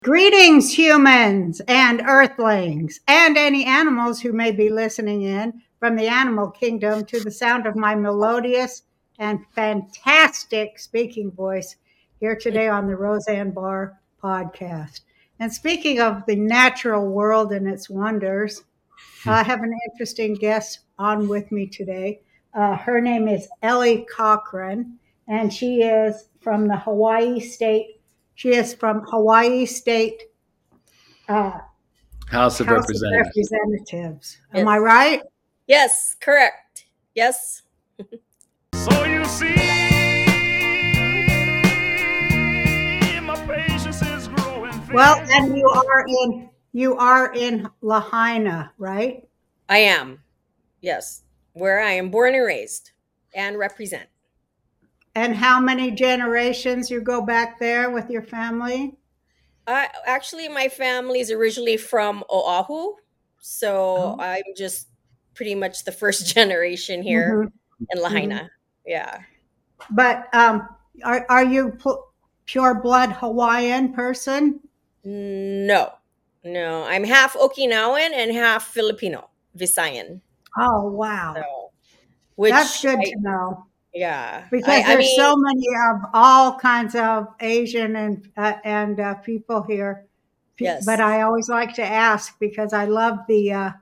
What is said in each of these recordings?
Greetings, humans and earthlings, and any animals who may be listening in from the animal kingdom to the sound of my melodious and fantastic speaking voice here today on the Roseanne Barr podcast. And speaking of the natural world and its wonders, I have an interesting guest on with me today. Her name is Ellie Cochran, and she is from the Hawaii State. She is from Hawaii State uh, House of House of Representatives. Representatives. Am Yes. I right? Yes, correct. Yes. So you see, my patience is growing thin. Well, and you are in Lahaina, right? I am. Yes. Where I am born and raised and represent. And how many generations you go back there with your family? Actually, my family is originally from Oahu. So I'm just pretty much the first generation here in Lahaina. Yeah. But are you pure blood Hawaiian person? No. I'm half Okinawan and half Filipino, Visayan. Oh wow, So, that's good to know. Yeah. Because there's so many of all kinds of Asian and people here. Yes. But I always like to ask because I love the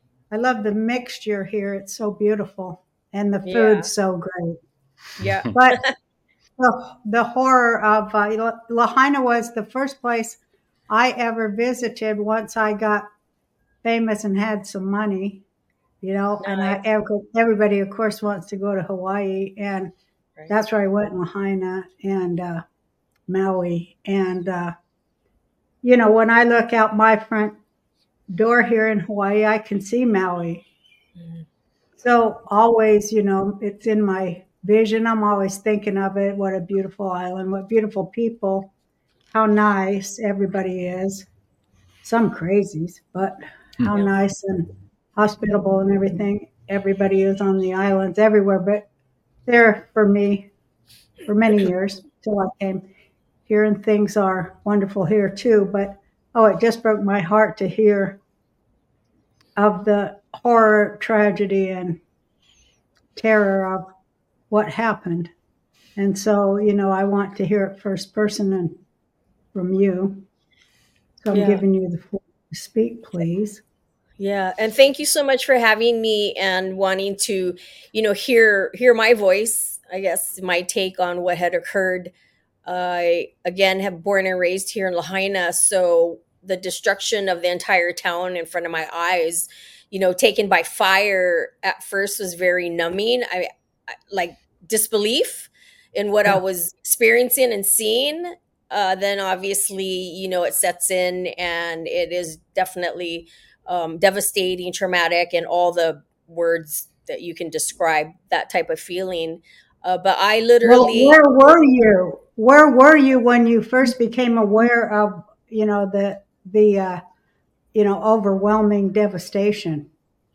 mixture here. It's so beautiful, and the food's so great. Yeah. But the horror of Lahaina was the first place I ever visited once I got famous and had some money. And everybody, of course, wants to go to Hawaii, and that's where I went in Lahaina and Maui. And, when I look out my front door here in Hawaii, I can see Maui. So always, it's in my vision. I'm always thinking of it. What a beautiful island, what beautiful people, how nice everybody is. Some crazies, but how nice and hospitable and everything. Everybody is on the islands everywhere, but there for me for many years till I came here, and things are wonderful here too. But it just broke my heart to hear of the horror, tragedy, and terror of what happened. And so, I want to hear it first person and from you. So I'm giving you the floor to speak, please. Yeah, and thank you so much for having me and wanting to, hear my voice. I guess my take on what had occurred. I again have born and raised here in Lahaina, so the destruction of the entire town in front of my eyes, taken by fire at first was very numbing. I like disbelief in what I was experiencing and seeing. Then obviously, it sets in, and it is definitely devastating, traumatic, and all the words that you can describe that type of feeling. But I literally. Well, where were you? Where were you when you first became aware of the overwhelming devastation?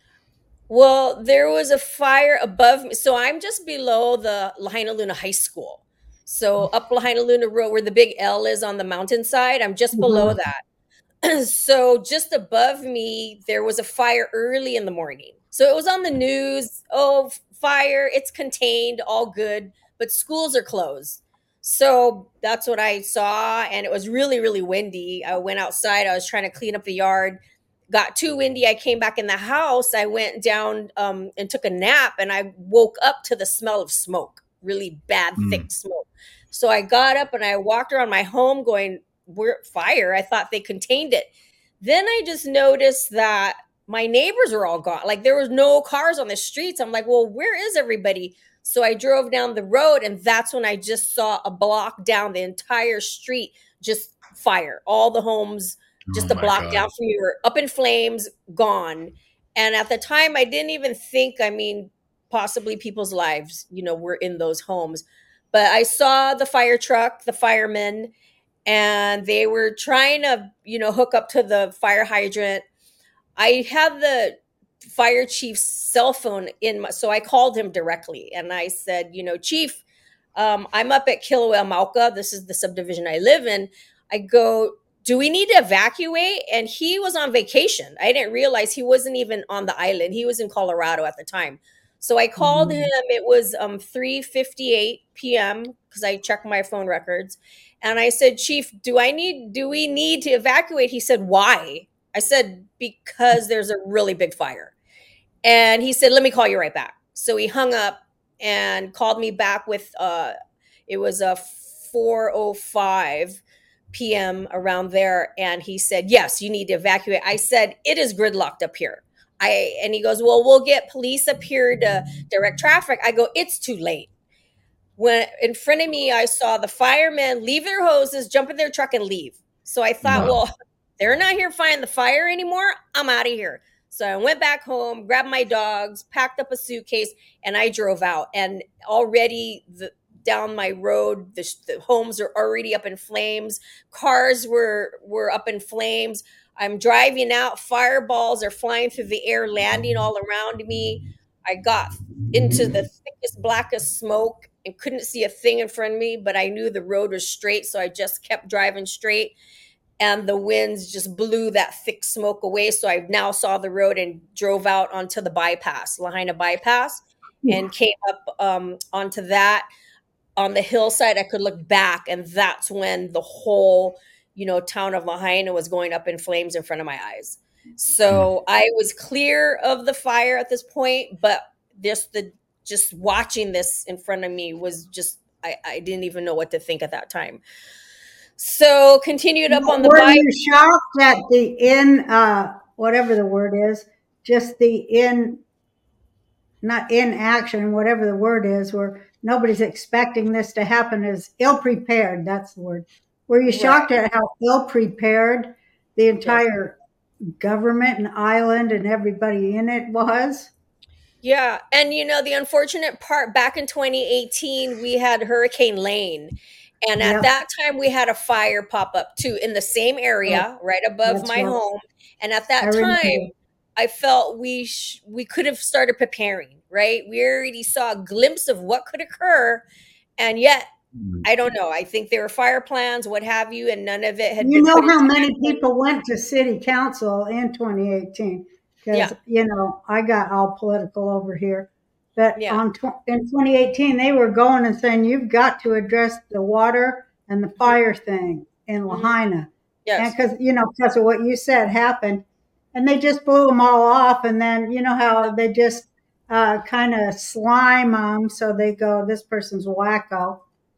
Well, there was a fire above me, so I'm just below the Lahaina Luna High School. So up Lahaina Luna Road, where the big L is on the mountainside, I'm just below that. So just above me, there was a fire early in the morning. So it was on the news. Oh, fire, it's contained, all good, but schools are closed. So that's what I saw. And it was really, really windy. I went outside. I was trying to clean up the yard. Got too windy. I came back in the house. I went down and took a nap, and I woke up to the smell of smoke, really bad, thick smoke. So I got up and I walked around my home going, we're fire. I thought they contained it. Then I just noticed that my neighbors were all gone. Like there was no cars on the streets. I'm like, well, where is everybody? So I drove down the road, and that's when I just saw a block down the entire street, just fire. All the homes, just a block down from me, were up in flames, gone. And at the time, I didn't even think, possibly people's lives, were in those homes. But I saw the fire truck, the firemen, and they were trying to, hook up to the fire hydrant. I had the fire chief's cell phone so I called him directly, and I said, Chief, I'm up at Kilauea Mauka. This is the subdivision I live in. I go, do we need to evacuate? And he was on vacation. I didn't realize he wasn't even on the island. He was in Colorado at the time. So I called him. It was 3:58 p.m. because I checked my phone records. And I said, Chief, do we need to evacuate? He said, why? I said, because there's a really big fire. And he said, let me call you right back. So he hung up and called me back with it was a 4:05 p.m. around there, and he said, yes, you need to evacuate. I said, it is gridlocked up here. And he goes, well, we'll get police up here to direct traffic. I go, it's too late. When in front of me, I saw the firemen leave their hoses, jump in their truck, and leave. So I thought, well, they're not here fighting the fire anymore. I'm out of here. So I went back home, grabbed my dogs, packed up a suitcase, and I drove out. And already down my road, the homes are already up in flames. Cars were up in flames. I'm driving out. Fireballs are flying through the air, landing all around me. I got into the thickest, blackest smoke and couldn't see a thing in front of me, but I knew the road was straight, so I just kept driving straight. And the winds just blew that thick smoke away. So I now saw the road and drove out onto the bypass, Lahaina bypass, and came up onto that. On the hillside, I could look back, and that's when the whole, town of Lahaina was going up in flames in front of my eyes. So I was clear of the fire at this point, but just watching this in front of me was just, I didn't even know what to think at that time. So continued up on the Were bike. you shocked at the whatever the word is, just not inaction, whatever the word is, where nobody's expecting this to happen, is ill prepared. That's the word. Were you shocked at how ill prepared the entire government and island and everybody in it was? Yeah. And the unfortunate part, back in 2018, we had Hurricane Lane. And at that time, we had a fire pop up too in the same area, right above my home. And at that time, I felt we could have started preparing, right? We already saw a glimpse of what could occur. And yet, I don't know. I think there were fire plans, what have you, and none of it had been put how into many action. people went to city council in 2018? Because, I got all political over here. But in 2018, they were going and saying, you've got to address the water and the fire thing in Lahaina. Yes. And because of what you said happened. And they just blew them all off. And then, how they just kind of slime them. So they go, this person's wacko.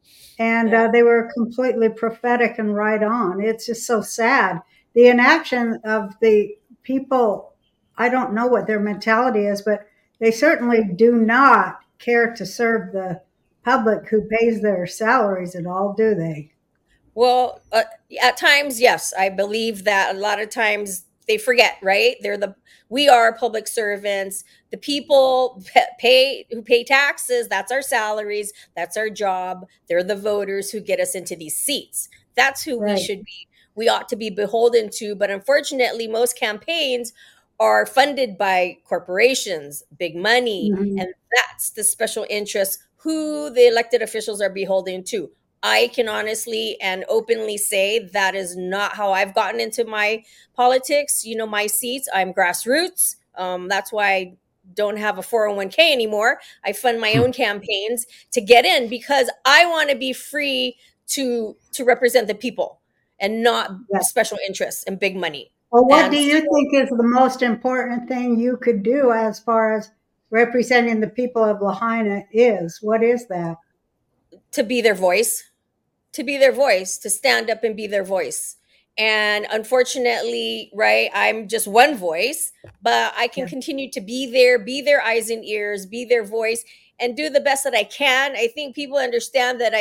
And they were completely prophetic and right on. It's just so sad. The inaction of the people, I don't know what their mentality is, but they certainly do not care to serve the public who pays their salaries at all, do they? Well, at times, yes, I believe that a lot of times they forget, right? We are public servants. The people who pay taxes, that's our salaries, that's our job. They're the voters who get us into these seats. That's who we ought to be beholden to. But unfortunately, most campaigns are funded by corporations, big money, and that's the special interest who the elected officials are beholden to. I can honestly and openly say that is not how I've gotten into my politics. My seats, I'm grassroots. That's why I don't have a 401k anymore. I fund my own campaigns to get in because I want to be free to represent the people and not special interests and big money. Well, what do you think is the most important thing you could do as far as representing the people of Lahaina is? What is that? To be their voice, to stand up and be their voice. And unfortunately, right, I'm just one voice, but I can continue to be their eyes and ears, be their voice, and do the best that I can. I think people understand that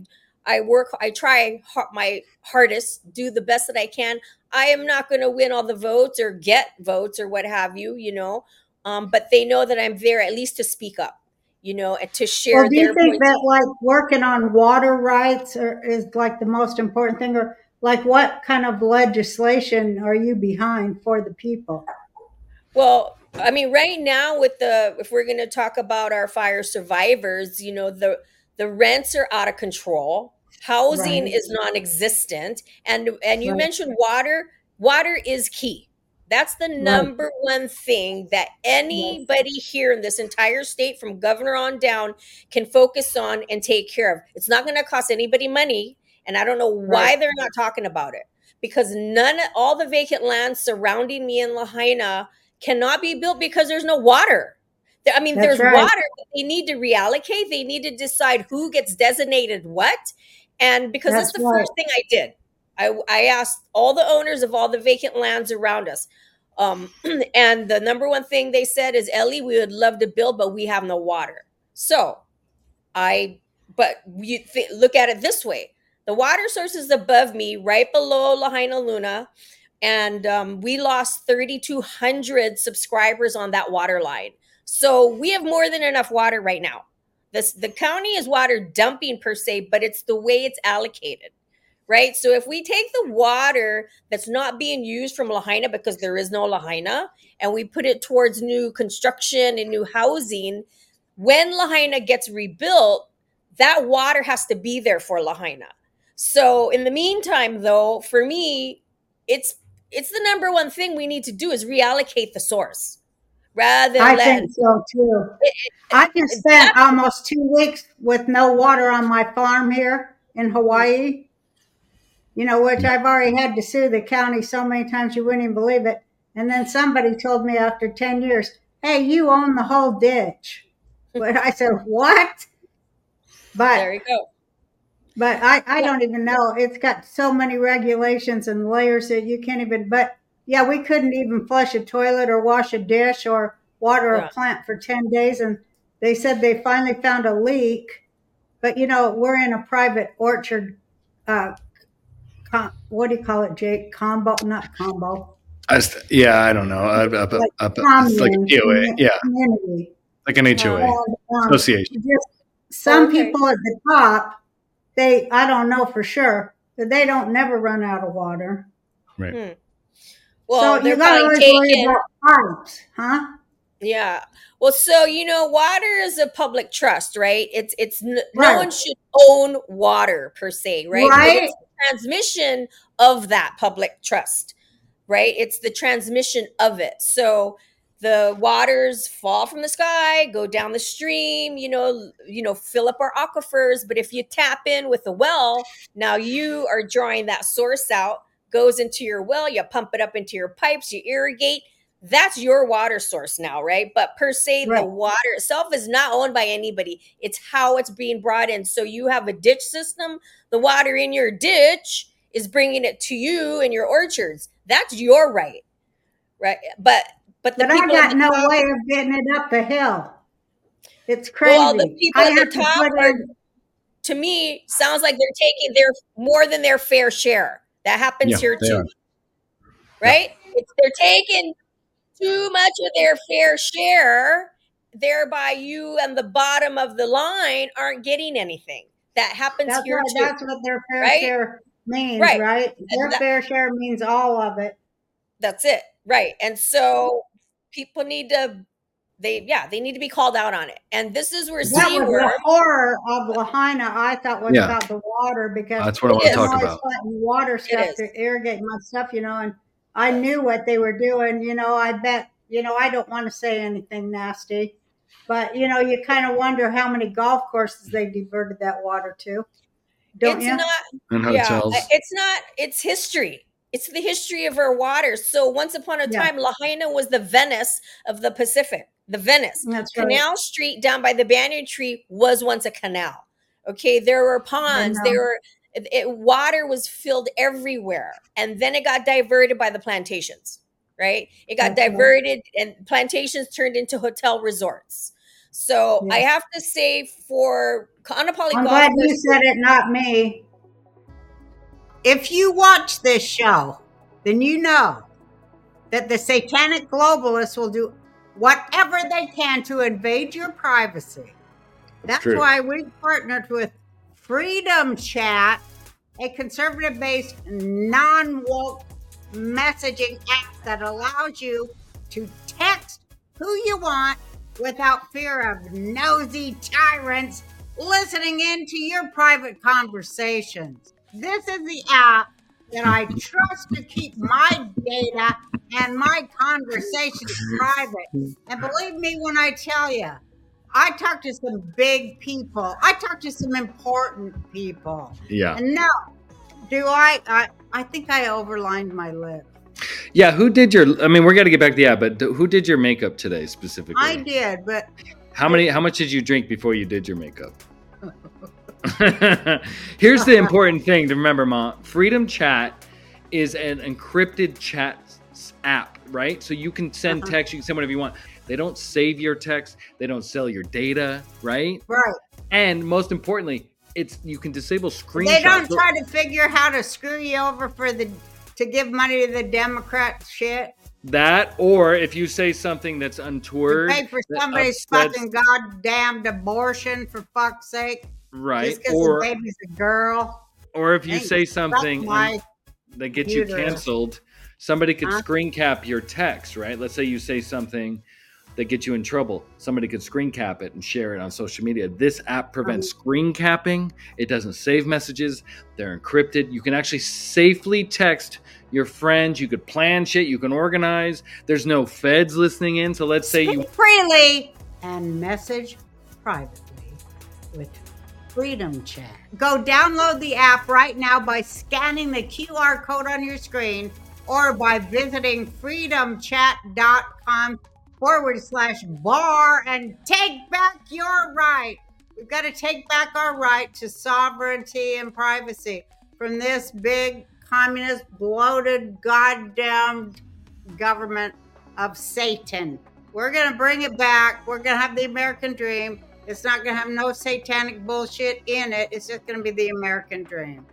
I try my hardest, do the best that I can. I am not going to win all the votes or get votes or what have you, but they know that I'm there at least to speak up, and to share. Well, do you think that working on water rights is like the most important thing, or what kind of legislation are you behind for the people? Well, I mean, right now if we're going to talk about our fire survivors, the rents are out of control. Housing Right. is non-existent, and you Right. mentioned water. Water is key. That's the Right. number one thing that anybody here in this entire state, from governor on down, can focus on and take care of. It's not going to cost anybody money, and I don't know Right. why they're not talking about it, because all the vacant land surrounding me in Lahaina cannot be built because there's no water. I mean, That's there's right. water, but they need to reallocate. They need to decide who gets designated what. And because that's That's the right. first thing I did, I asked all the owners of all the vacant lands around us. And the number one thing they said is, Ellie, we would love to build, but we have no water. So but you look at it this way. The water source is above me, right below Lahaina Luna. And we lost 3,200 subscribers on that water line. So we have more than enough water right now. The county is water dumping per se, but it's the way it's allocated, right? So if we take the water that's not being used from Lahaina, because there is no Lahaina, and we put it towards new construction and new housing, when Lahaina gets rebuilt, that water has to be there for Lahaina. So in the meantime, though, for me, it's the number one thing we need to do is reallocate the source rather than I think so too. I just spent almost 2 weeks with no water on my farm here in Hawaii, which I've already had to sue the county so many times you wouldn't even believe it. And then somebody told me after 10 years, hey, you own the whole ditch. But I said, what? There you go. But I don't even know. It's got so many regulations and layers that you can't even, but yeah, we couldn't even flush a toilet or wash a dish or water a plant for 10 days. And they said they finally found a leak. But, we're in a private orchard. What do you call it, Jake? Not combo. I don't know. It's like an HOA. Yeah. Community. Like an HOA. Association. Some people at the top, I don't know for sure, but they don't never run out of water. Right. Well, so you got to worry about pipes, huh? Yeah. Well, so water is a public trust, right? It's no one should own water per se, right? But it's the transmission of that public trust, right? It's the transmission of it. So the waters fall from the sky, go down the stream, fill up our aquifers. But if you tap in with a well, now you are drawing that source out, goes into your well, you pump it up into your pipes, you irrigate. That's your water source now, right? But per se, the water itself is not owned by anybody. It's how it's being brought in. So you have a ditch system. The water in your ditch is bringing it to you in your orchards. That's your right, right? But I got no way of getting it up the hill. It's crazy. Well, the people at the top to me, sounds like they're taking more than their fair share. That happens here too, right? They're taking too much of their fair share, thereby you and the bottom of the line aren't getting anything. That happens here too. That's what their fair share means, right? Their fair share means all of it. That's it, right? And so people need to, they need to be called out on it. And this is where the horror of Lahaina, I thought, was about the water, because that's what I want to talk about. Water stuff to irrigate my stuff, and I knew what they were doing. I bet, I don't want to say anything nasty, but you kind of wonder how many golf courses they diverted that water to. Don't you? And hotels. It's history. It's the history of our water. So once upon a time, Lahaina was the Venice of the Pacific. The Venice. That's Canal Street down by the banyan tree was once a canal. Okay, there were ponds. Water was filled everywhere, and then it got diverted by the plantations. Right? It got diverted, and plantations turned into hotel resorts. So I have to say, for Kaanapali, I'm glad you said it, not me. If you watch this show, then you know that the satanic globalists will do whatever they can to invade your privacy. That's why we partnered with Freedom Chat, a conservative-based, non-woke messaging app that allows you to text who you want without fear of nosy tyrants listening into your private conversations. This is the app that I trust to keep my data and my conversations private. And believe me when I tell you, I talk to some big people. I talk to some important people. Yeah. And no, do I think I overlined my lip. Yeah. Who did your? I mean, we're gonna get back to the app, but who did your makeup today specifically? I did, but How much did you drink before you did your makeup? Here's the important thing to remember, Ma. Freedom Chat is an encrypted chat app, right? So you can send text, you can send whatever you want. They don't save your text, they don't sell your data, right? right. And most importantly, you can disable screenshots. They don't try to figure how to screw you over to give money to the Democrat shit. That, or if you say something that's untoward, Pay for that somebody's upsets- fucking goddamn abortion, for fuck's sake. right? Just because the baby's a girl. Or if you Hey, say suck something my that gets you computer. canceled, somebody could Huh? screen cap your text, right? Let's say you say something that gets you in trouble. Somebody could screen cap it and share it on social media. This app prevents screen capping. It doesn't save messages. They're encrypted. You can actually safely text your friends. You could plan shit. You can organize. There's no feds listening in. So let's say you... Speak freely and message privately with Freedom Chat. Go download the app right now by scanning the QR code on your screen or by visiting freedomchat.com/bar and take back your right. We've got to take back our right to sovereignty and privacy from this big communist bloated goddamn government of Satan. We're going to bring it back. We're going to have the American dream. It's not going to have no satanic bullshit in it. It's just going to be the American dream.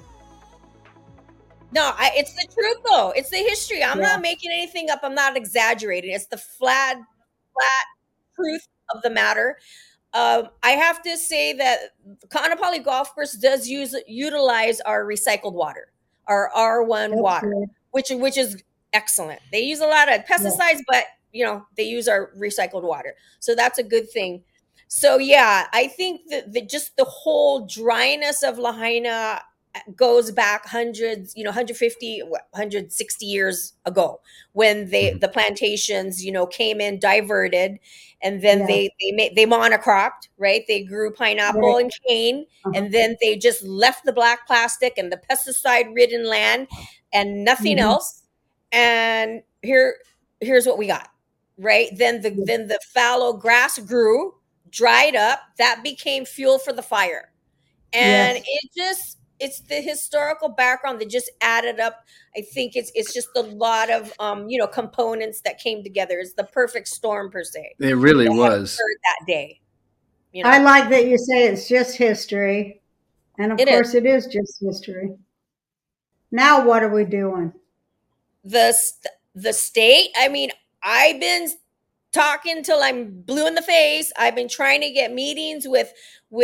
No, it's the truth though. It's the history. I'm Yeah. not making anything up. I'm not exaggerating. It's the flat truth of the matter. I have to say that Kaanapali Golf Course does utilize our recycled water, our R1 That's water, good. which is excellent. They use a lot of pesticides, but they use our recycled water, so that's a good thing. So yeah, I think that just the whole dryness of Lahaina goes back hundreds, 150, 160 years ago when the plantations, came in, diverted, and then Yeah. they monocropped, right? They grew pineapple Right. and cane, Uh-huh. and then they just left the black plastic and the pesticide-ridden land and nothing Mhm. else. And here's what we got, right? Then the fallow grass grew, dried up, that became fuel for the fire. And Yes. it's the historical background that just added up. I think it's just a lot of components that came together. It's the perfect storm per se. It really that was. occurred that day. I like that you say it's just history. And of It is. course, it is just history. Now, what are we doing? the state. I mean, I've been talking till I'm blue in the face. I've been trying to get meetings with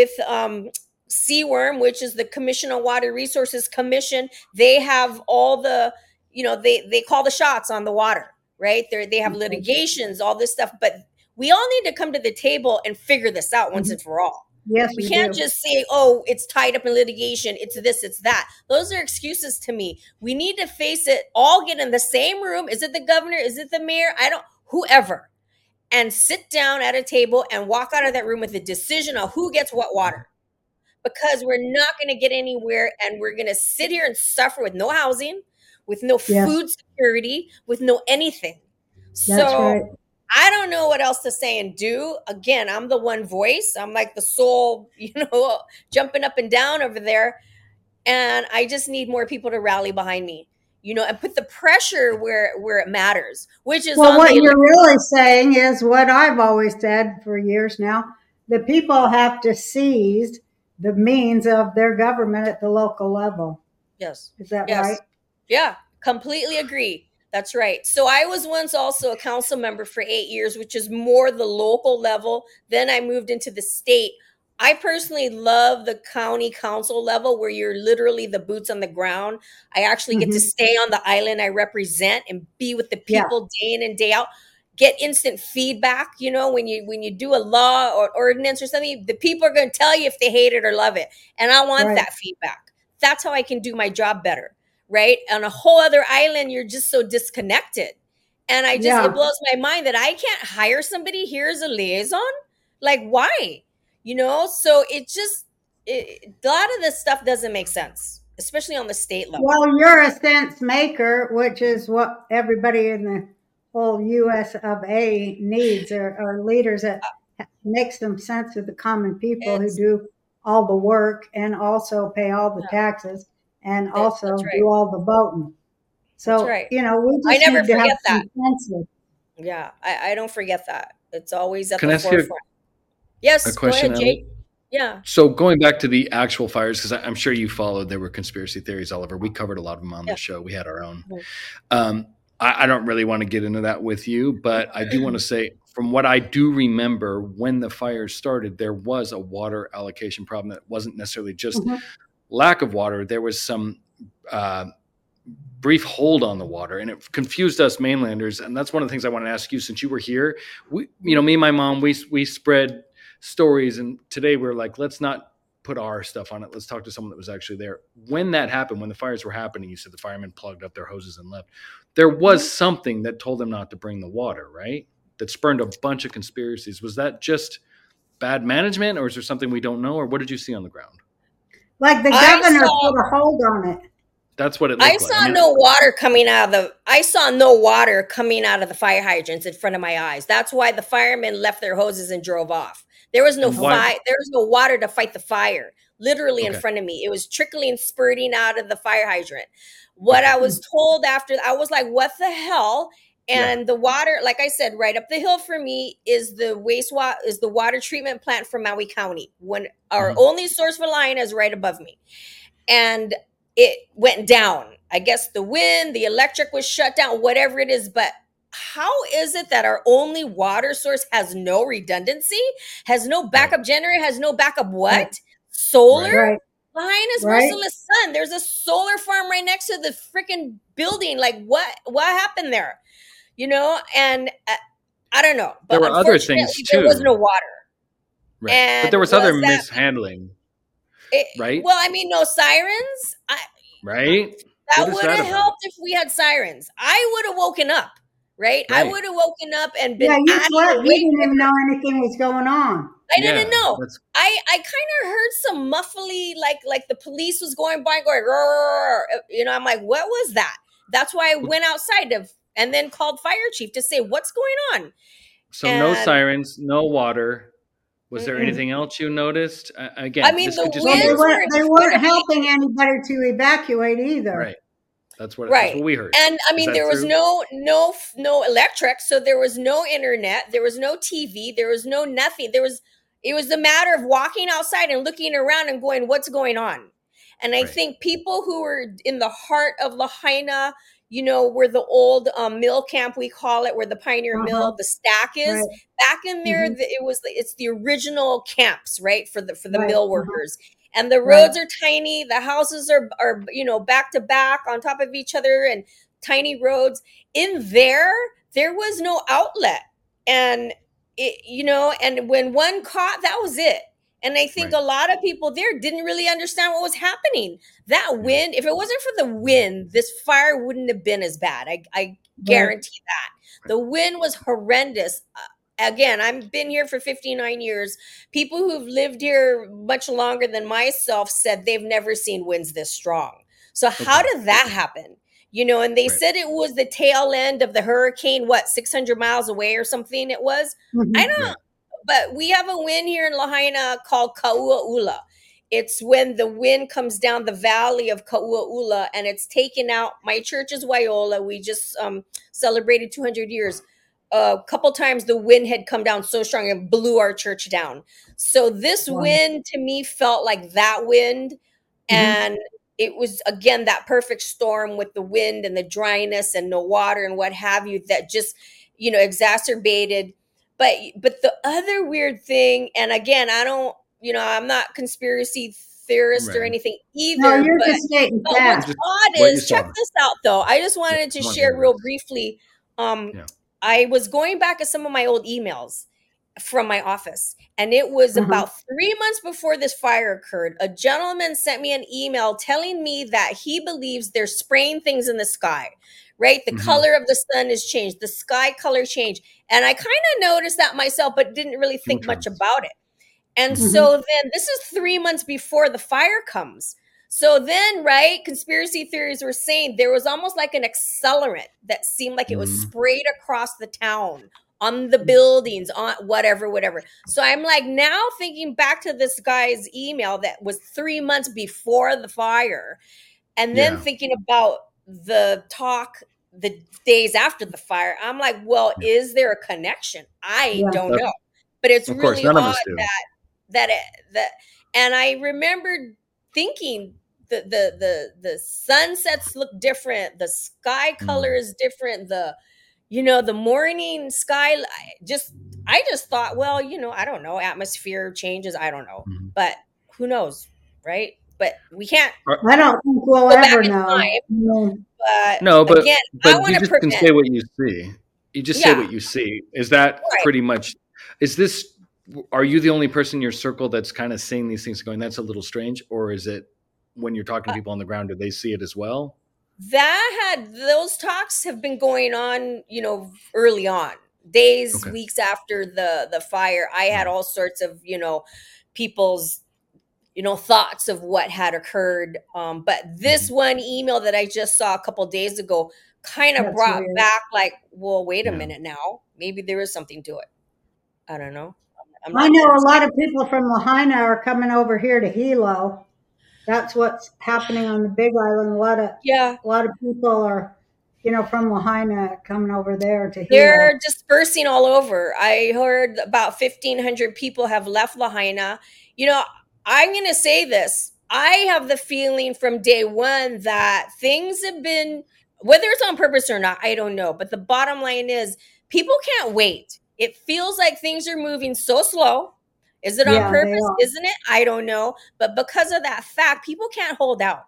CWRM, which is the Commission on Water Resources Commission. They have all the, they call the shots on the water, right? They have litigations, all this stuff, but we all need to come to the table and figure this out once and for all. Yes, We can't do. just say, oh, it's tied up in litigation. It's this, it's that. Those are excuses to me. We need to face it, all get in the same room. Is it the governor? Is it the mayor? Whoever. And sit down at a table and walk out of that room with a decision on who gets what water. Because we're not going to get anywhere, and we're going to sit here and suffer with no housing, with no Yes. food security, with no anything. That's So right. I don't know what else to say and do. Again, I'm the one voice. I'm like the soul, jumping up and down over there. And I just need more people to rally behind me, and put the pressure where it matters, which is Well, on what the you're really saying is what I've always said for years now. The people have to seize the means of their government at the local level. Yes. Is that Yes. right? Yeah, completely agree. That's right. So I was once also a council member for 8 years, which is more the local level. Then I moved into the state. I personally love the county council level where you're literally the boots on the ground. I actually get to stay on the island I represent and be with the Yeah. people day in and day out. get instant feedback. You know, when you do a law or ordinance or something, the people are going to tell you if they hate it or love it. And I want Right. that feedback. That's how I can do my job better, right? On a whole other island, you're just so disconnected. And Yeah. it blows my mind that I can't hire somebody here as a liaison. Like, why? You know, so a lot of this stuff doesn't make sense, especially on the state level. Well, you're a sense maker, which is what everybody in the whole U.S. of A needs, are leaders that make some sense of the common people who It's- do all the work and also pay all the taxes and also that's right. do all the voting. So, That's right. you know, we I just never need to have forget some that. sense of. Yeah, I don't forget that. It's always at Can I the ask you forefront. Yes, a go question, ahead, Ellie? Jake. Yeah. So going back to the actual fires, because I'm sure you followed, there were conspiracy theories all over. We covered a lot of them on Yeah. the show. We had our own. Mhm. I don't really want to get into that with you, but I do want to say, from what I do remember, when the fires started, there was a water allocation problem that wasn't necessarily just Mhm. lack of water. There was some brief hold on the water, and it confused us mainlanders. And that's one of the things I want to ask you, since you were here. Me and my mom, we spread stories, and today we're like, let's not put our stuff on it. Let's talk to someone that was actually there. When that happened, when the fires were happening, you said the firemen plugged up their hoses and left. There was something that told them not to bring the water, right? That spurned a bunch of conspiracies. Was that just bad management, or is there something we don't know, or what did you see on the ground? Like the I governor saw- put a hold on it. That's what it I looked like. saw no water coming out of the fire hydrants in front of my eyes. That's why the firemen left their hoses and drove off. There was no And why- there was no water to fight the fire. Literally in Okay. front of me. It was trickling, spurting out of the fire hydrant. What I was told after, I was like, what the hell? And the water, like I said, right up the hill from me is the water treatment plant for Maui County. When our only source for Lahaina is right above me. And it went down. I guess the wind, the electric was shut down, whatever it is. But how is it that our only water source has no redundancy, has no backup generator, has no backup what? Right. Solar? Right. Lahaina's Right. merciless sun. There's a solar farm right next to the freaking building. Like, what happened there? You know, and I don't know. But There were other unfortunately, things, there was too. no water. Right. And But there was other was that- mishandling, right? Well, I mean, no sirens. Right? That What is would that have about? helped if we had sirens. I would have woken up, right? I Right. would have woken up and been Yeah, you at it slept. You way didn't even quicker. know anything was going on. I didn't know. that's- I kind of heard some muffly, like the police was going by, going, "Roar," you know. I'm like, what was that? That's why I went outside and then called fire chief to say, what's going on? So no And- sirens, no water. Was there Mm-mm. anything else you noticed? Again, I mean, this the could just Well, be- they winds weren't, were they in weren't front of me. helping anybody to evacuate either. right. That's what Right. we heard. And I mean, that there was true? no electric, so there was no internet, there was no TV, there was no nothing. It was the matter of walking outside and looking around and going, what's going on? And I Right. think people who were in the heart of Lahaina, you know, where the old mill camp, we call it, where the Pioneer Mill, the stack is, Right. back in there, Mhm. it's the original camps, right, for the Right. mill Uh-huh. workers. And the Right. roads are tiny, the houses are you know, back to back on top of each other, and tiny roads. In there was no outlet. And it, you know, and when one caught, that was it. And I think Right. a lot of people there didn't really understand what was happening. That wind, if it wasn't for the wind, this fire wouldn't have been as bad. I guarantee that. The wind was horrendous. Again, I've been here for 59 years. People who've lived here much longer than myself said they've never seen winds this strong. So how Okay. did that happen? You know, and they Right. said it was the tail end of the hurricane, 600 miles away or something it was. Mhm. I don't Yeah. know. But we have a wind here in Lahaina called Kauaula. It's when the wind comes down the valley of Kauaula and it's taken out. My church is Waiоla. We just celebrated 200 years. A couple times the wind had come down so strong and blew our church down. So this Wow. wind to me felt like that wind. And it was, again, that perfect storm with the wind and the dryness and no water and what have you that just, you know, exacerbated. But the other weird thing, and again, I don't, you know, I'm not conspiracy theorist or Right. anything either. No, you're but just stating what's facts. odd what you is, check saw. this out though. I just wanted to Come on, share hear real this. briefly. Yeah. I was going back at some of my old emails from my office, and it was about 3 months before this fire occurred. A gentleman sent me an email telling me that he believes they're spraying things in the sky, right? The color of the sun has changed, the sky color changed. And I kind of noticed that myself, but didn't really think much about it. And so then this is 3 months before the fire comes. So then, right, conspiracy theories were saying there was almost like an accelerant that seemed like it was sprayed across the town, on the buildings, on whatever. So I'm like, now thinking back to this guy's email that was 3 months before the fire, and then thinking about the talk the days after the fire, I'm like, well, is there a connection? I don't know. But it's really odd that and I remembered thinking the sunsets look different, the sky color is different, the morning sky, I just thought, well, I don't know, atmosphere changes, I don't know, but who knows, right? But we can't. I don't think we'll ever know. But again, but you just can say what you see. You just say what you see. Is that pretty much? Are you the only person in your circle that's kind of saying these things, going, "That's a little strange," or is it when you're talking to people on the ground, do they see it as well? Those talks have been going on, early on, days, weeks after the fire. I had all sorts of, people's, thoughts of what had occurred. But this one email that I just saw a couple days ago kind of brought back like, well, wait a minute now. Maybe there is something to it. I don't know. I know a lot of people from Lahaina are coming over here to Hilo. That's what's happening on the Big Island. A lot of people are, from Lahaina coming over there to Hilo. They're dispersing all over. I heard about 1,500 people have left Lahaina. I'm going to say this. I have the feeling from day one that things have been, whether it's on purpose or not, I don't know. But the bottom line is people can't wait. It feels like things are moving so slow. Is it on purpose? Isn't it? I don't know. But because of that fact, people can't hold out.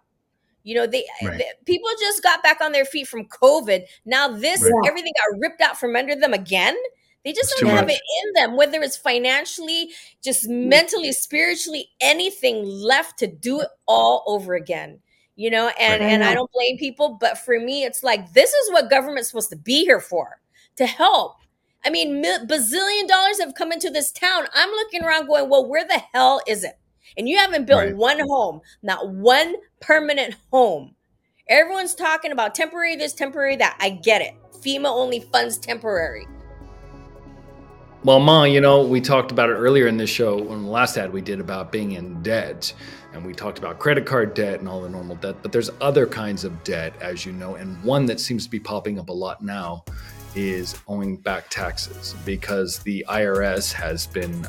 People just got back on their feet from COVID. Now everything got ripped out from under them again. They just don't have it in them, whether it's financially, just mentally, spiritually, anything left to do it all over again. And I don't blame people. But for me, it's like, this is what government's supposed to be here for, to help. I mean, bazillion dollars have come into this town. I'm looking around going, well, where the hell is it? And you haven't built one home, not one permanent home. Everyone's talking about temporary this, temporary that. I get it. FEMA only funds temporary. Well, Ma, we talked about it earlier in this show on the last ad we did about being in debt. And we talked about credit card debt and all the normal debt. But there's other kinds of debt, as you know. And one that seems to be popping up a lot now is owing back taxes, because the IRS has been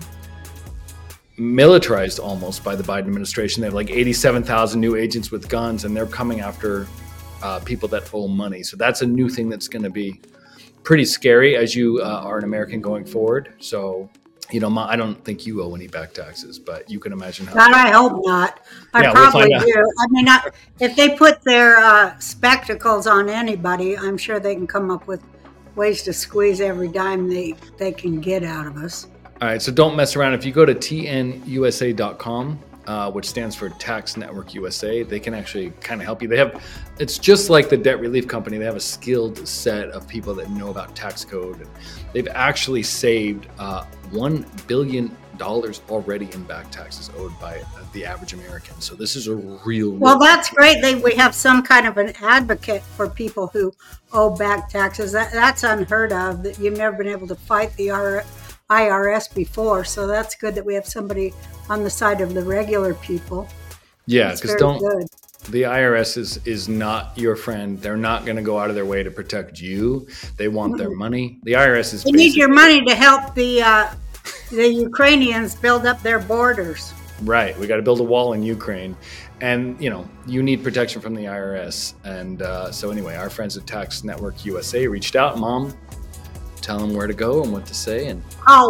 militarized almost by the Biden administration. They have like 87,000 new agents with guns, and they're coming after people that owe money. So that's a new thing that's going to be pretty scary as you are an American going forward. So, Ma, I don't think you owe any back taxes, but you can imagine how. God, I hope not. I probably do. I mean, if they put their spectacles on anybody, I'm sure they can come up with ways to squeeze every dime they can get out of us. All right, so don't mess around. If you go to tnusa.com, which stands for Tax Network USA, they can actually kind of help you. It's just like the debt relief company. They have a skilled set of people that know about tax code. And they've actually saved $1 billion already in back taxes owed by the average American. So this is a real. Well, that's great. We have some kind of an advocate for people who owe back taxes. That's unheard of. That you've never been able to fight the IRS before. So that's good that we have somebody on the side of the regular people. Yeah, because the IRS is not your friend. They're not going to go out of their way to protect you. They want their money. The IRS is. They need your money to help the Ukrainians build up their borders. Right. We got to build a wall in Ukraine. And, you need protection from the IRS. And so anyway, our friends at Tax Network USA reached out. Mom, tell them where to go and what to say. And call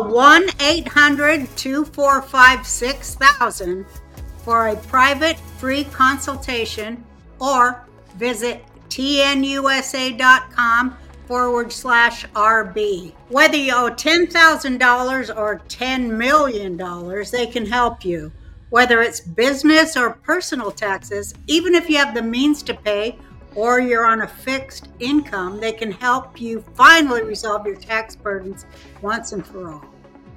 1-800-245-6000 for a private free consultation, or visit tnusa.com /RB. Whether you owe $10,000 or $10 million, they can help you. Whether it's business or personal taxes, even if you have the means to pay or you're on a fixed income, they can help you finally resolve your tax burdens once and for all.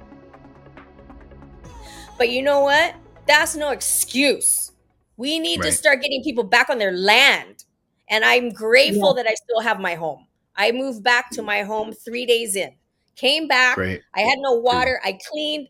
But you know what? That's no excuse. We need to Right. start getting people back on their land. And I'm grateful that I still have my home. I moved back to my home 3 days in. Came back. Great. I had no water. I cleaned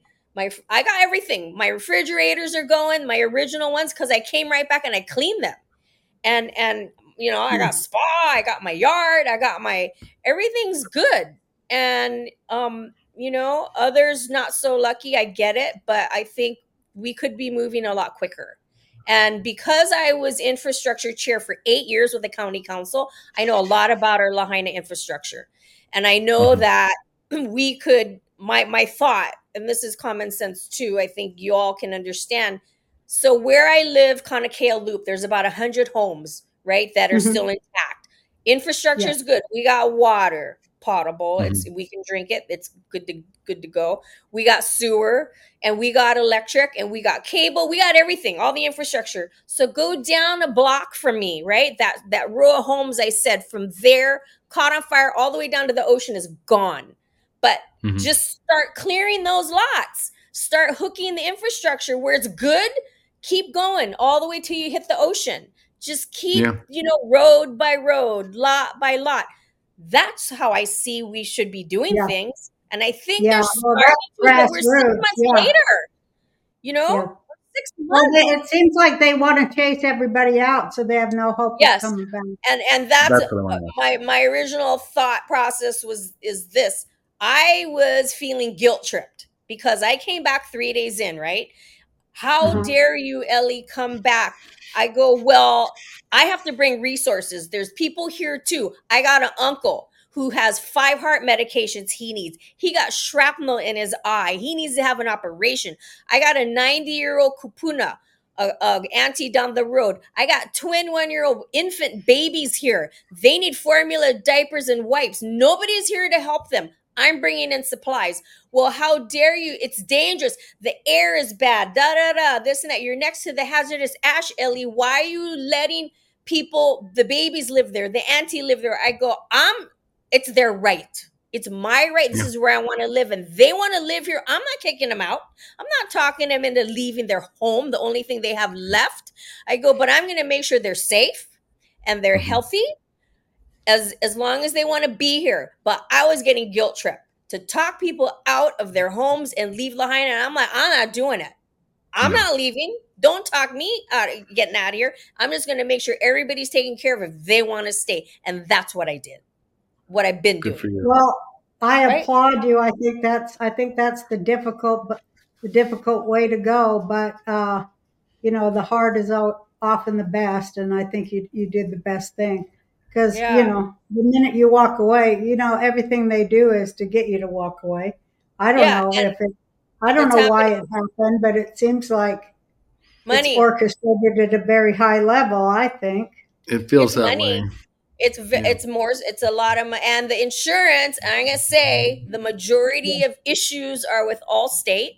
I got everything. My refrigerators are going, my original ones, because I came right back and I cleaned them. And you know, I got spa, I got my yard, I got everything's good. And you know, others not so lucky, I get it, but I think we could be moving a lot quicker. And because I was infrastructure chair for 8 years with the county council, I know a lot about our Lahaina infrastructure. And I know that we could, my thought, and this is common sense too, I think you all can understand. So where I live, Kanakea Loop, there's about 100 homes, right, that are still intact. Infrastructure is good. We got water, potable. We can drink it. It's good to go. We got sewer, and we got electric, and we got cable. We got everything, all the infrastructure. So go down a block from me, right? That row of homes I said, from there, caught on fire all the way down to the ocean, is gone. But just start clearing those lots. Start hooking the infrastructure where it's good. Keep going all the way till you hit the ocean. Just keep, you know, road by road, lot by lot. That's how I see we should be doing things. And I think they're starting to, but we're 6 months later. You know, 6 months. Well, it seems like they want to chase everybody out, so they have no hope of coming back. And that's my original thought process is this. I was feeling guilt tripped because I came back 3 days in, right? How dare you, Ellie, come back? I go, well, I have to bring resources. There's people here too. I got an uncle who has 5 heart medications he needs. He got shrapnel in his eye. He needs to have an operation. I got a 90-year-old kupuna, a auntie down the road. I got twin 1-year-old infant babies here. They need formula, diapers, and wipes. Nobody's here to help them. I'm bringing in supplies. Well, how dare you? It's dangerous. The air is bad. This and that. You're next to the hazardous ash, Ellie. Why are you letting people, the babies live there, the auntie live there? I go, it's their right. It's my right. This is where I want to live. And they want to live here. I'm not kicking them out. I'm not talking them into leaving their home, the only thing they have left. I go, but I'm going to make sure they're safe and they're healthy. As long as they want to be here. But I was getting guilt tripped to talk people out of their homes and leave Lahaina. And I'm like, I'm not doing it. I'm not leaving. Don't talk me out of getting out of here. I'm just going to make sure everybody's taken care of if they want to stay. And that's what I did. What I've been doing. For you. Well, I applaud you. I think that's the difficult way to go. But you know, the hard is often the best, and I think you did the best thing. Because, you know, the minute you walk away, you know, everything they do is to get you to walk away. I don't know I don't know why it happened, but it seems like it's orchestrated at a very high level, I think. It feels that way. It's more, it's a lot of, and the insurance, I'm going to say the majority of issues are with Allstate.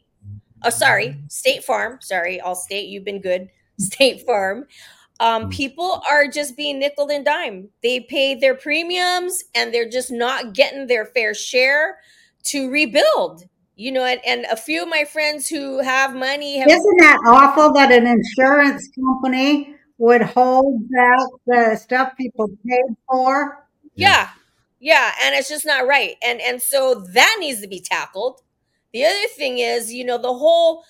State Farm. Sorry, Allstate, you've been good. State Farm. People are just being nickel and dime. They pay their premiums and they're just not getting their fair share to rebuild. You know, and a few of my friends who have money Isn't that awful that an insurance company would hold back the stuff people paid for? Yeah, and it's just not right. And so that needs to be tackled. The other thing is, you know, the whole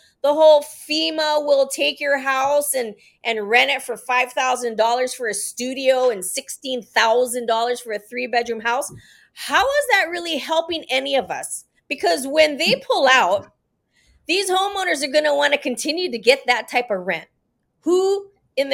FEMA will take your house and rent it for $5,000 for a studio and $16,000 for a 3-bedroom house. How is that really helping any of us? Because when they pull out, these homeowners are going to want to continue to get that type of rent. Who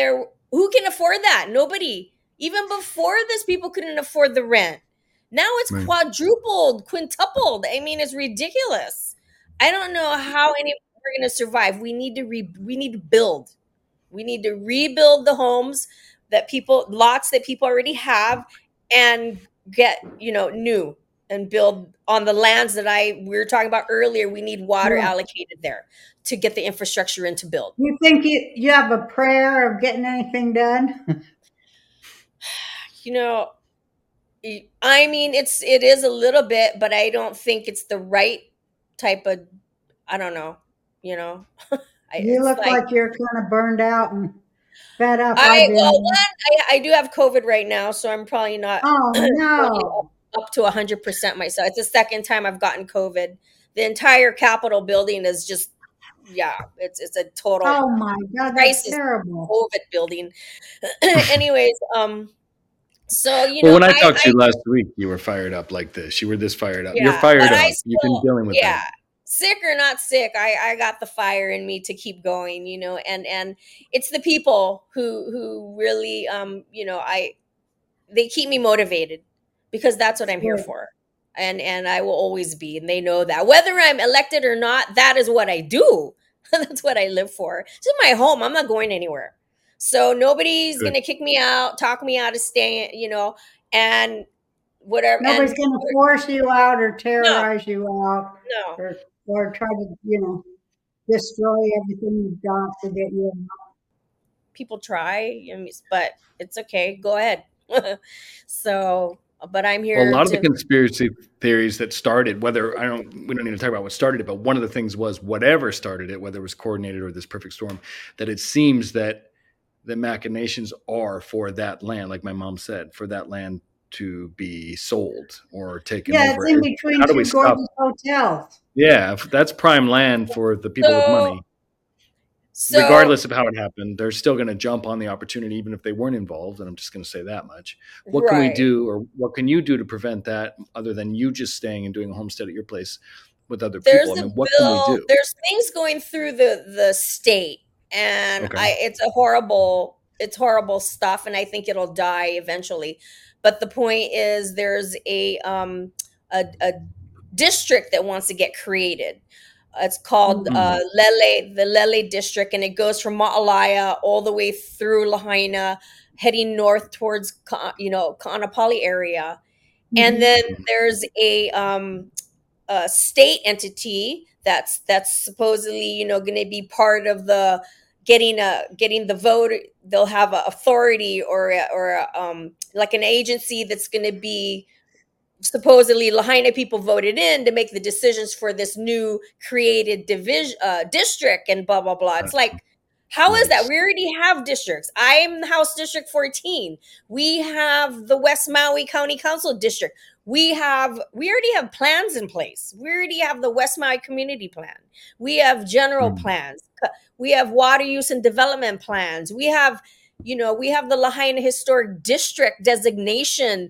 can afford that? Nobody. Even before this, people couldn't afford the rent. Now it's quadrupled, quintupled. I mean, it's ridiculous. I don't know how we're going to survive. We need to build. We need to rebuild the homes lots that people already have, and get, new and build on the lands that we were talking about earlier. We need water Yeah. allocated there to get the infrastructure in to build. You think you have a prayer of getting anything done? I mean, it is a little bit, but I don't think it's the right type of, I don't know, You it's look like, like you're kind of burned out and fed up. I do have COVID right now, so I'm probably not Oh probably no! up to 100% myself. It's the second time I've gotten COVID. The entire Capitol building is just, it's a total Oh my God, that's crisis terrible. COVID building. Anyways, so Well, when I talked to you last week, you were fired up like this. You were this fired up. You're fired but up. You've been dealing with that. Sick or not sick, I got the fire in me to keep going, and it's the people who really, they keep me motivated, because that's what I'm here Good. for. And I will always be, and they know that whether I'm elected or not, that is what I do. That's what I live for. This is my home. I'm not going anywhere. So nobody's going to kick me out, talk me out of staying, and whatever. Nobody's going to force you out or terrorize you out No. or try to, destroy everything you've got to get you out. People try, but it's okay. Go ahead. So, but I'm here. Well, a lot of the conspiracy theories that started, we don't need to talk about what started it, but one of the things was whatever started it, whether it was coordinated or this perfect storm, that it seems that the machinations are for that land, like my mom said, for that land to be sold or taken over. Yeah, it's in between two gorgeous hotels. Yeah, that's prime land for the people with money. So, regardless of how it happened, they're still going to jump on the opportunity, even if they weren't involved. And I'm just going to say that much. What can we do, or what can you do to prevent that, other than you just staying and doing a homestead at your place with other people? What can we do? There's things going through the state, and it's horrible stuff, and I think it'll die eventually. But the point is, there's a district that wants to get created. It's called the Lele district, and it goes from Ma'alaya all the way through Lahaina, heading north towards Kaanapali area. And then there's a state entity that's supposedly going to be part of the getting the vote. They'll have an authority or like an agency that's going to be supposedly Lahaina people voted in to make the decisions for this new created district and blah blah blah. It's like, how is that? We already have districts. I'm House District 14. We have the West Maui County Council District. We already have plans in place. We already have the West Maui Community Plan. We have general plans. We have water use and development plans. We have the Lahaina Historic District designation,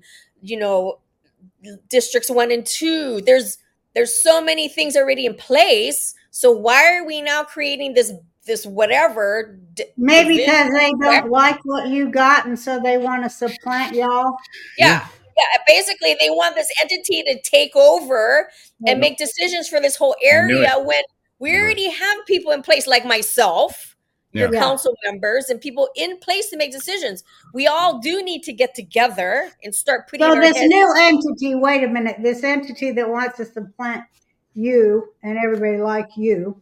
districts 1 and 2. There's so many things already in place. So why are we now creating this whatever? Maybe because they don't like what you got, and so they want to supplant y'all. Yeah. Basically, they want this entity to take over and make decisions for this whole area when we already have people in place, like myself, your council members, and people in place to make decisions. We all do need to get together and start putting. So this new entity. Wait a minute. This entity that wants to supplant you and everybody like you.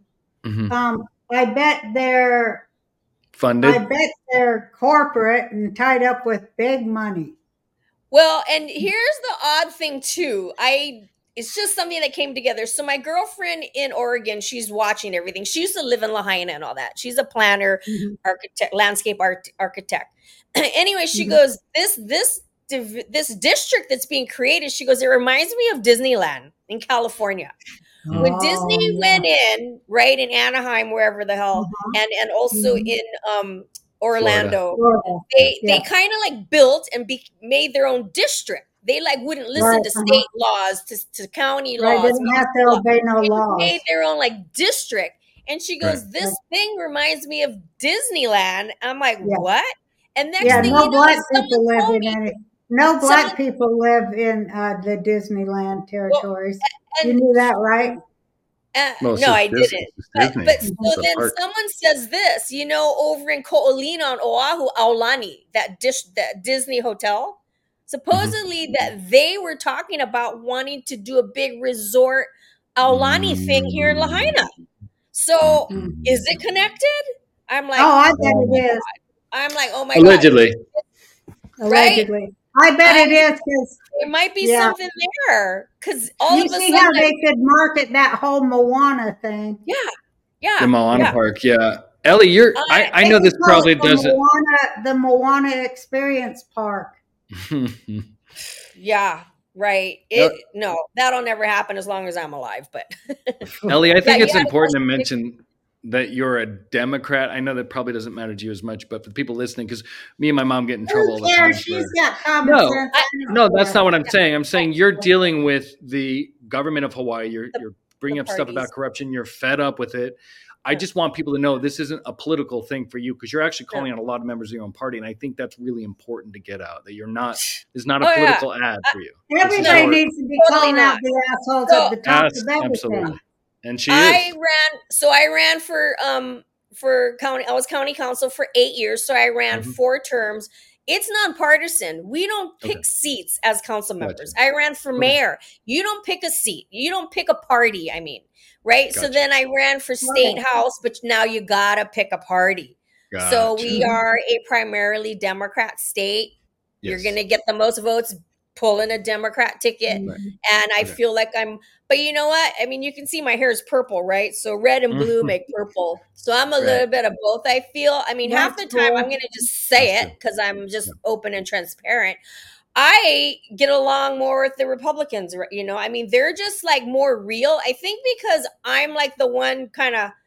I bet they're funded. I bet they're corporate and tied up with big money. Well, and here's the odd thing too. It's just something that came together. So my girlfriend in Oregon, she's watching everything. She used to live in Lahaina and all that. She's a planner, architect, landscape architect. Anyway, she goes, this district that's being created, she goes, it reminds me of Disneyland in California. When Disney went in, right, in Anaheim, wherever the hell, and also in Orlando, they kind of like built and made their own district. They wouldn't listen to state laws, to county laws. They didn't have to obey no laws. They made their own district. And she goes, this thing reminds me of Disneyland. I'm like, what? And next thing no you know, black people live in any. No black people live in the Disneyland territories. You knew that, right? No, I didn't. But so then someone says this, over in Ko'olina on Oahu, Aulani, that Disney hotel. supposedly that they were talking about wanting to do a big resort Aulani thing here in Lahaina. So is it connected? I'm like, Oh, I bet it is. I'm like, oh my God. Allegedly. Allegedly. I bet it is because There might be Yeah. something there. Because all you of a see sudden, how they could market that whole Moana thing. yeah. The Moana Park, yeah. Ellie, I know this probably doesn't. The Moana Experience Park. Yeah, right. No, that'll never happen as long as I'm alive. But Ellie, I think Yeah, it's you had a important to question. mention that you're a Democrat. I know that probably doesn't matter to you as much, but for people listening, because me and my mom get in trouble all Who the time. cares? She's got common No, sense. No, that's not what I'm saying. I'm saying you're dealing with the government of Hawaii. You're bringing up stuff about parties. corruption. You're fed up with it. I just want people to know this isn't a political thing for you because you're actually calling out a lot of members of your own party, and I think that's really important to get out. That you're not. It's not a Oh, yeah. political ad for you. Everybody needs to be Totally calling out not. the assholes So- at the top Yes, of everything. absolutely. And she I is. ran for county. I was county council for 8 years, so I ran 4 terms. It's nonpartisan. We don't pick Okay. seats as council Gotcha. members. I ran for Okay. mayor. You don't pick a seat. You don't pick a party. I mean, right? So Gotcha. then I ran for state house, but now you gotta pick a party. So Gotcha. we are a primarily Democrat state. You're Yes. going to get the most votes, pull in a Democrat ticket. Right. And I Okay. feel like but you know what? I mean, you can see my hair is purple, right? So red and blue Mhm. make purple. So I'm a Right. little bit of both. I feel, I mean, half the That's time cool. I'm going to just say That's it good. because I'm just open and transparent. I get along more with the Republicans, you know? I mean, they're just like more real. I think because I'm like the one kind of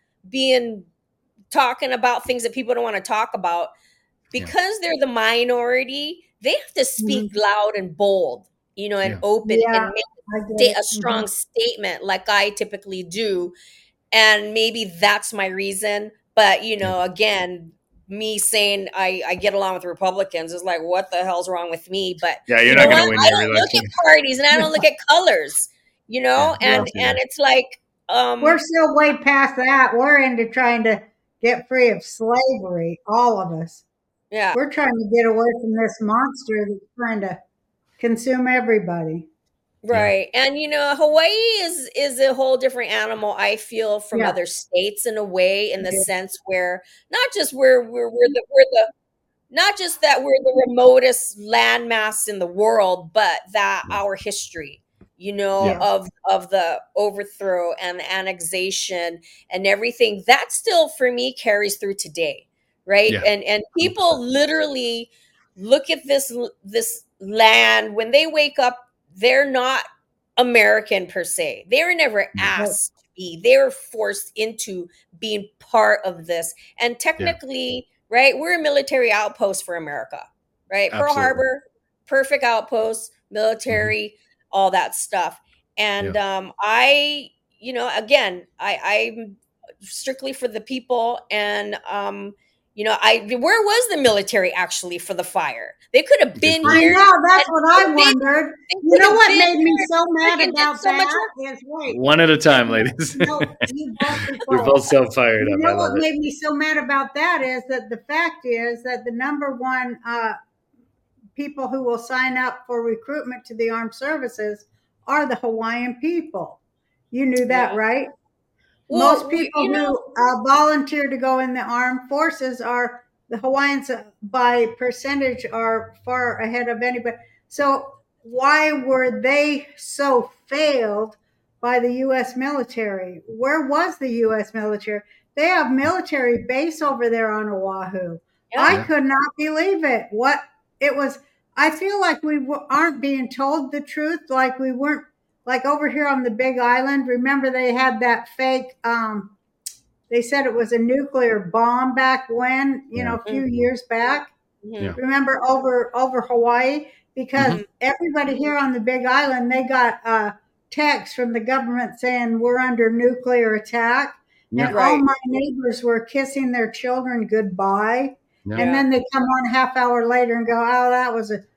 talking about things that people don't want to talk about. Because they're the minority, they have to speak loud and bold, you know, and Yeah. open Yeah, and make I get it. a strong statement like I typically do. And maybe that's my reason. But, you know, again, me saying I get along with Republicans is like, what the hell's wrong with me? But Yeah, you're you not know going what? to win I your don't look election. at parties and I don't look at colors, you know, Yeah. and it's like We're still way past that. We're into trying to get free of slavery, all of us. yeah. We're trying to get away from this monster that's trying to consume everybody. Right. And you know, Hawaii is a whole different animal, I feel, from Yeah. other states in a way, in the Yeah. sense where not just we're not just that we're the remotest landmass in the world, but that our history, you know, Yeah. of the overthrow and the annexation and everything, that still for me carries through today. Right. Yeah. And people literally look at this land when they wake up, they're not American per se. They were never asked to be. They were forced into being part of this. And technically, right, we're a military outpost for America, right? Pearl Absolutely. Harbor, perfect outpost, military, all that stuff. And I, you know, again, I'm strictly for the people. And you know, where was the military actually for the fire? They could have been I here. know, that's and what I they- wondered. they You know could what have made been me here so mad freaking did about so much that is, wait, One at a time, ladies. no, you both be You're quiet. both so fired You up. I know love what it. made me so mad about that is that the fact is that the number one people who will sign up for recruitment to the armed services are the Hawaiian people. You knew that, right? Well, Most people you know, who volunteer to go in the armed forces are the Hawaiians by percentage are far ahead of anybody. So why were they so failed by the U.S. military? Where was the U.S. military? They have military base over there on Oahu. Yeah. I could not believe it. What it was. I feel like we aren't being told the truth. Like we weren't. Like over here on the Big Island, remember they had that fake, they said it was a nuclear bomb back when, you know, a few years back. Yeah. Remember over Hawaii? Because everybody here on the Big Island, they got texts from the government saying we're under nuclear attack. Yeah. And all my neighbors were kissing their children goodbye. Yeah. And then they come on a half hour later and go, oh, that was a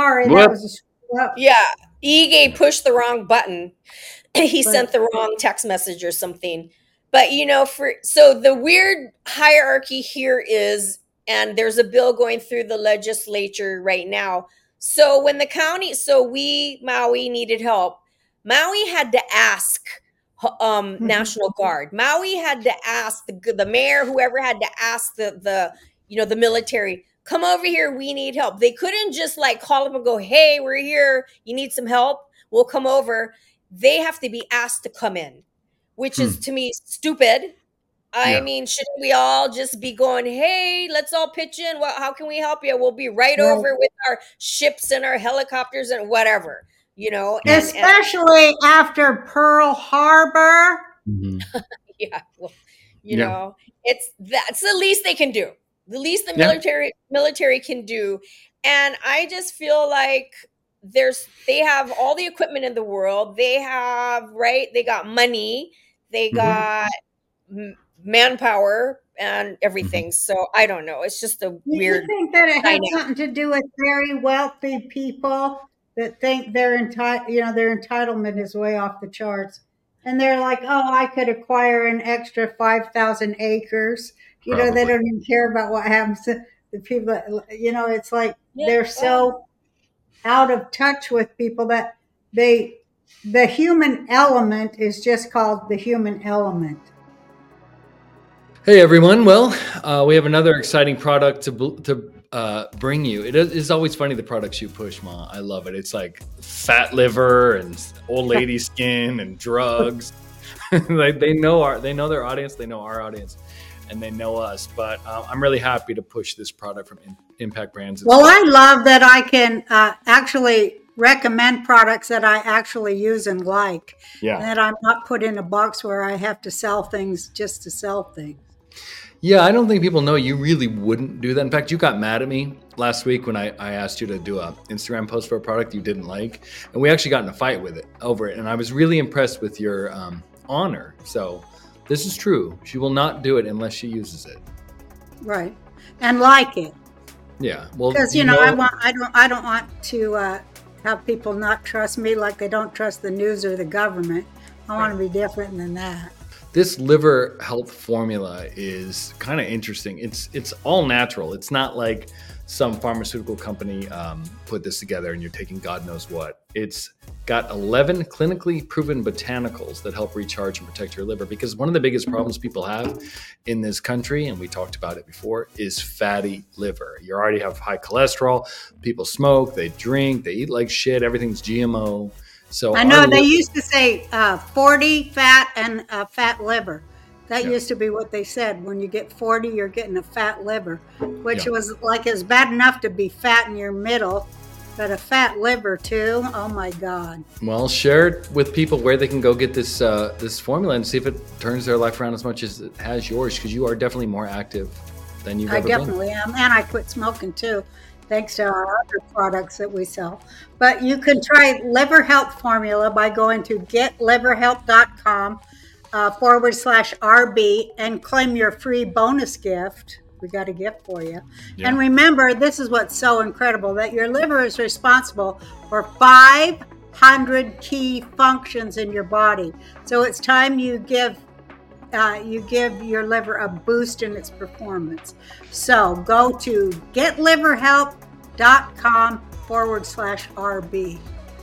screw up. Yeah. Ige pushed the wrong button. He sent the wrong text message or something. But you know, so the weird hierarchy here is, and there's a bill going through the legislature right now. So when the county, Maui needed help. Maui had to ask National Guard. Maui had to ask the mayor, whoever had to ask the military, come over here. We need help. They couldn't just like call them and go, hey, we're here. You need some help? We'll come over. They have to be asked to come in, which is to me stupid. I mean, shouldn't we all just be going, hey, let's all pitch in? Well, how can we help you? We'll be right over with our ships and our helicopters and whatever, Especially after Pearl Harbor. Mhm. Yeah. Well, know, that's the least they can do. The least the military can do. And I just feel like they have all the equipment in the world. They have, they got money. They got manpower and everything. So I don't know. It's just a weird. You think that it has something to do with very wealthy people that think their entitlement is way off the charts, and they're like, "Oh, I could acquire an extra 5,000 acres." They don't even care about what happens to the people. That, it's like they're so out of touch with people that the human element is just called the human element. Hey everyone! Well, we have another exciting product to bring you. It is always funny the products you push, Ma. I love it. It's like fat liver and old lady skin and drugs. They know their audience. They know our audience, and they know us. But I'm really happy to push this product from Impact Brands. Well, I love that I can actually recommend products that I actually use and like, and that I'm not put in a box where I have to sell things just to sell things. Yeah, I don't think people know you really wouldn't do that. In fact, you got mad at me last week when I asked you to do an Instagram post for a product you didn't like. And we actually got in a fight over it. And I was really impressed with your honor. So this is true. She will not do it unless she uses it. Right. And like it. Yeah. Well, because, I don't want to have people not trust me like they don't trust the news or the government. I want to be different than that. This liver health formula is kind of interesting. It's all natural. It's not like some pharmaceutical company put this together and you're taking God knows what. It's got 11 clinically proven botanicals that help recharge and protect your liver, because one of the biggest problems people have in this country, and we talked about it before, is fatty liver. You already have high cholesterol. People smoke, they drink, they eat like shit. Everything's GMO. So I know they used to say 40 fat and fat liver. That used to be what they said. When you get 40, you're getting a fat liver, which was like it's bad enough to be fat in your middle, but a fat liver too. Oh my God! Well, share it with people where they can go get this this formula and see if it turns their life around as much as it has yours, because you are definitely more active than you've ever been. I definitely am, and I quit smoking too, thanks to our other products that we sell. But you can try Liver Health Formula by going to getliverhealth.com /RB and claim your free bonus gift. We got a gift for you. Yeah. And remember, this is what's so incredible, that your liver is responsible for 500 key functions in your body. So it's time you give your liver a boost in its performance. So go to getliverhealth.com /RB.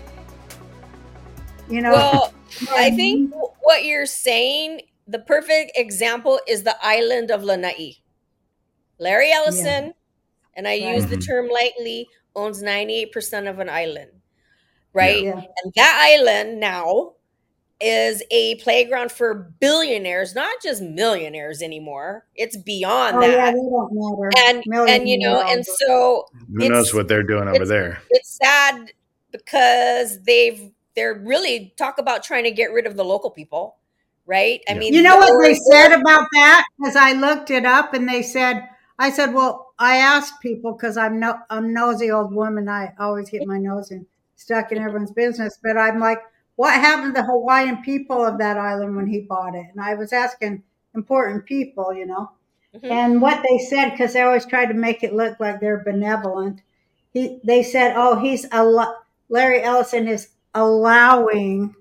Well, I think what you're saying, the perfect example is the island of Lanai. Larry Ellison, and I use the term lightly, owns 98% of an island, right? Yeah. And that island now is a playground for billionaires, not just millionaires anymore. It's beyond that. Yeah, they don't matter. And so who knows what they're doing over there? It's sad because they're really talk about trying to get rid of the local people, right? I mean, you know what they said about that? Because I looked it up, and I said, well, I asked people, because I'm nosy old woman. I always get my nose stuck in everyone's business, but I'm like, what happened to the Hawaiian people of that island when he bought it? And I was asking important people, and what they said, because they always try to make it look like they're benevolent. They said, Larry Ellison is allowing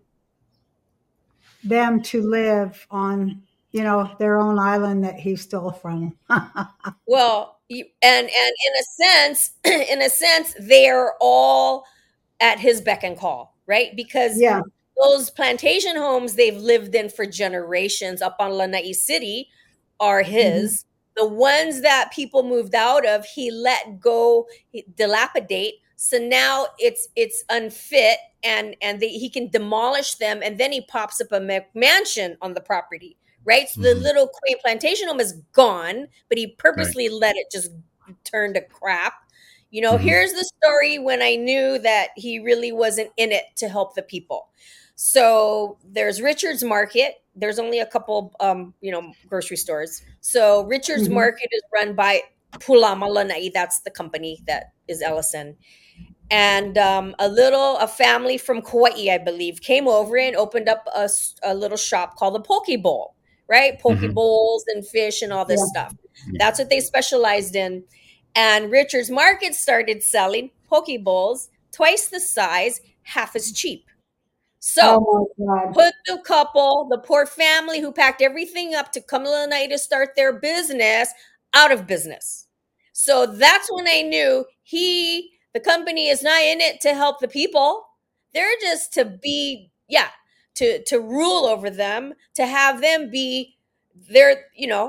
them to live on, their own island that he stole from. Well, and in a sense, they're all at his beck and call, right? Because Yeah. those plantation homes they've lived in for generations up on Lanai City are his. The ones that people moved out of, he let go, dilapidate. So now it's unfit, and he can demolish them, and then he pops up a mansion on the property, right? So the little quaint plantation home is gone, but he purposely let it just turn to crap. Here's the story when I knew that he really wasn't in it to help the people. So there's Richard's Market. There's only a couple, grocery stores. So Richard's Market is run by Pulama Lanai. That's the company that is Ellison. And a family from Kauai, I believe, came over and opened up a little shop called the Poke Bowl, right? Poke bowls and fish and all this stuff. That's what they specialized in. And Richard's Market started selling poke bowls twice the size, half as cheap. So put the poor family who packed everything up to come to Lanai to start their business out of business. So that's when I knew the company is not in it to help the people. They're just to be, to rule over them, to have them be, they're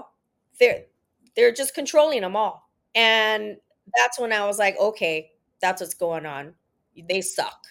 just controlling them all. And that's when I was like, okay, that's what's going on. They suck.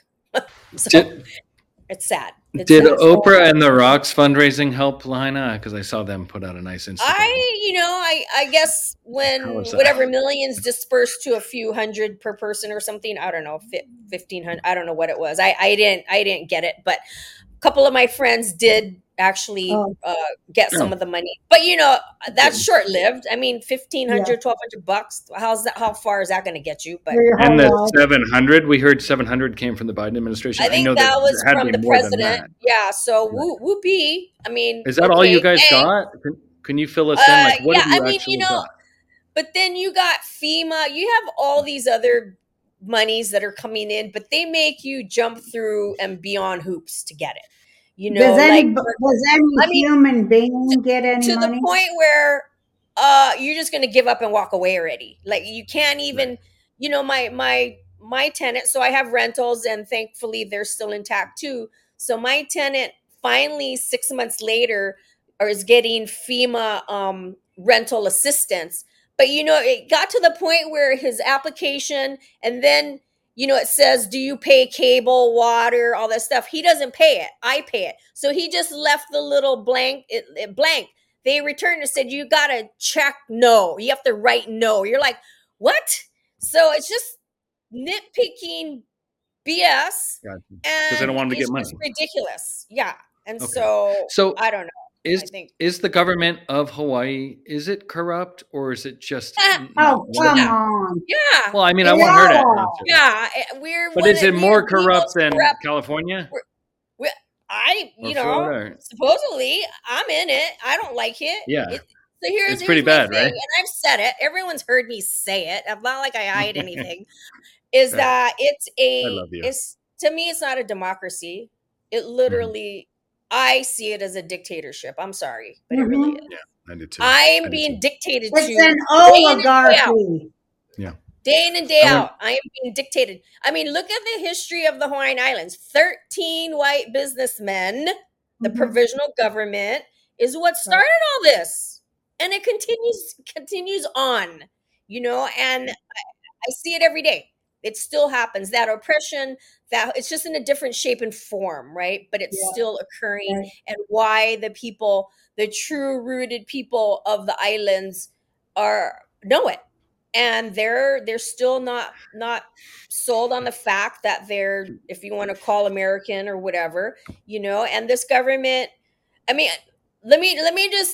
It's sad. Did Oprah and the Rock's fundraising help, Lahaina? Because I saw them put out a nice Instagram. I guess when whatever millions dispersed to a few hundred per person or something, I don't know, 1,500. I don't know what it was. I didn't get it, but a couple of my friends did actually get some of the money, but that's short lived. I mean, $1,500, $1,200. How far is that going to get you? But and the 700, we heard 700 came from the Biden administration. I think that was from the president. Yeah. So whoopee. I mean, is that all you guys got? Can you fill us in? Like, what have you actually got? But then you got FEMA. You have all these other monies that are coming in, but they make you jump through and beyond hoops to get it. Does any human being get any to money? The point where you're just going to give up and walk away already. Like you can't even, my tenant. So I have rentals, and thankfully they're still intact too. So my tenant finally 6 months later is getting FEMA rental assistance. But it got to the point where his application, and then it says, do you pay cable, water, all that stuff? He doesn't pay it. I pay it. So he just left the little blank. They returned and said, you got to check no. You have to write no. You're like, what? So it's just nitpicking BS. Because they don't want to get money. It's ridiculous. Yeah. And so I don't know. Is the government of Hawaii, is it corrupt, or is it just come on? Yeah. Well, I mean, I want her to answer. Yeah, but is it more corrupt than California? Supposedly I'm in it. I don't like it. Yeah. Here's pretty bad, right? And I've said it. Everyone's heard me say it. It's not like I hide anything. Is that it's to me, it's not a democracy. It literally, I see it as a dictatorship. I'm sorry, but it really is. Yeah, I do too. I am being dictated to. It's an oligarchy. Yeah. Day in and day out, I am being dictated. I mean, look at the history of the Hawaiian Islands. 13 white businessmen, the provisional government, is what started all this. And it continues on, and I see it every day. It still happens. That oppression, that it's just in a different shape and form, right? But it's still occurring. Right. And why the people, the true rooted people of the islands know it. And they're still not sold on the fact that they're, if you want to call American or whatever, and this government, I mean, let me just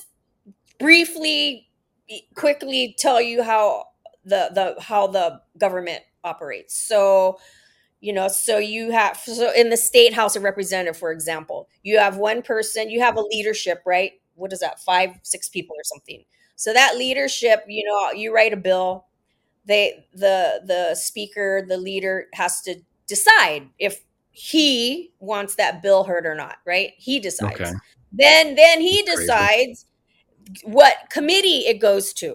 quickly tell you how the government operates. So you have, in the state House of Representatives, for example, you have one person, you have a leadership, right? What is that? 5-6 people or something. So that leadership, you write a bill, the speaker, the leader has to decide if he wants that bill heard or not, right? He decides. Okay. Then he decides what committee it goes to.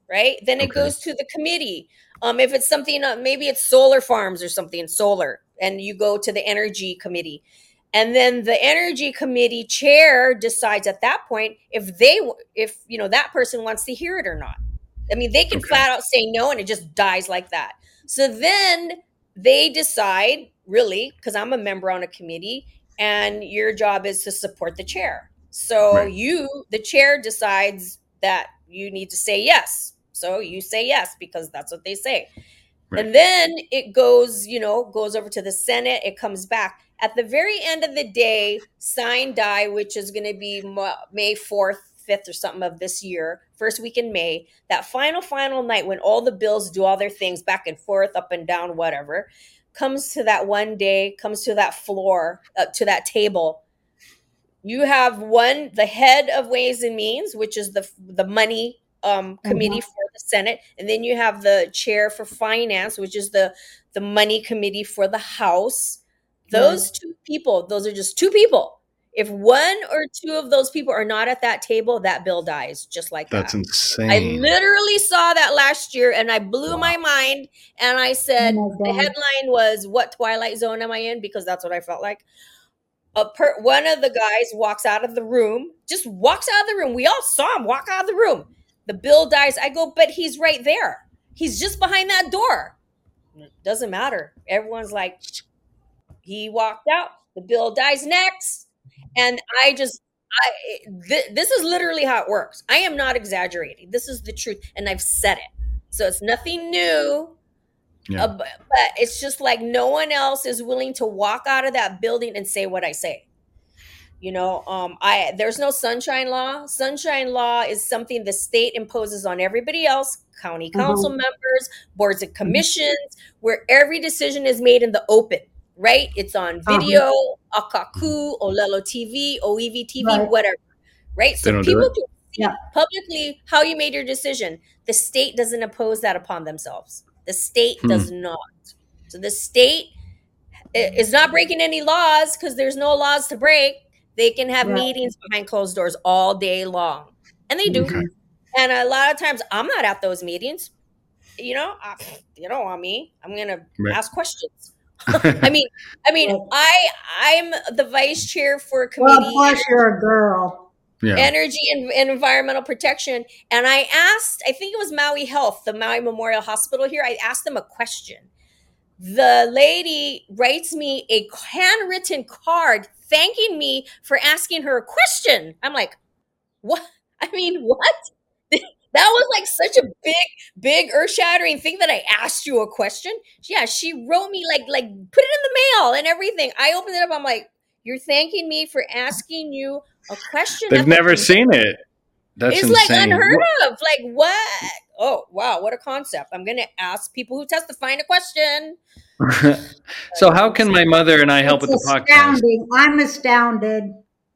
right? Then it Okay. goes to the committee. If it's something, maybe it's solar farms or something, solar, and you go to the energy committee. And then the energy committee chair decides at that point if that person wants to hear it or not. I mean, they can Okay. flat out say no and it just dies like that. So then they decide, really, because I'm a member on a committee, and your job is to support the chair. So Right. the chair decides that you need to say yes. So you say yes because that's what they say. Right. And then it goes over to the Senate. It comes back. At the very end of the day, sign die, which is going to be May 4th, 5th or something of this year, first week in May, that final night when all the bills do all their things back and forth, up and down, whatever, comes to that one day, comes to that floor, to that table. You have the head of Ways and Means, which is the money committee for the Senate, and then you have the chair for finance, which is the money committee for the House. Those two people, those are just two people. If one or two of those people are not at that table, that bill dies just like That's that. insane. I literally saw that last year and I blew my mind, and I said, Oh my the God. headline was, "What Twilight Zone am I in?" Because that's what I felt like. One of the guys walks out of the room, just walks out of the room. We all saw him walk out of the room. The bill dies. I go, but he's right there. He's just behind that door. Doesn't matter. Everyone's like, he walked out. The bill dies next. And this is literally how it works. I am not exaggerating. This is the truth. And I've said it. So it's nothing new. Yeah. But it's just like no one else is willing to walk out of that building and say what I say. There's no sunshine law. Sunshine law is something the state imposes on everybody else, county council members, boards and commissions, where every decision is made in the open, right? It's on video, Akaku, Olelo TV, OEV TV, Right. whatever, right? They So don't do people it? can see Yeah. publicly how you made your decision. The state doesn't impose that upon themselves. The state does not. So the state is not breaking any laws because there's no laws to break. They can have Right. meetings behind closed doors all day long. And they do. Okay. And a lot of times I'm not at those meetings. You don't want me. I'm going to Right. ask questions. I mean, I'm the vice chair for a Well, committee, plus you're a girl. Yeah. energy and environmental protection. And I think it was Maui Health, the Maui Memorial Hospital here. I asked them a question. The lady writes me a handwritten card thanking me for asking her a question. I'm like, what? I mean, what? That was like such a big earth-shattering thing that I asked you a question. Yeah, she wrote me like put it in the mail and everything. I opened it up. I'm like, you're thanking me for asking you a question. They've never seen it. That's It's insane. like unheard of. Like, what? Oh, wow, what a concept. I'm going to ask people who testify a question. So how can my mother and I help with It's the podcast? astounding. I'm astounded.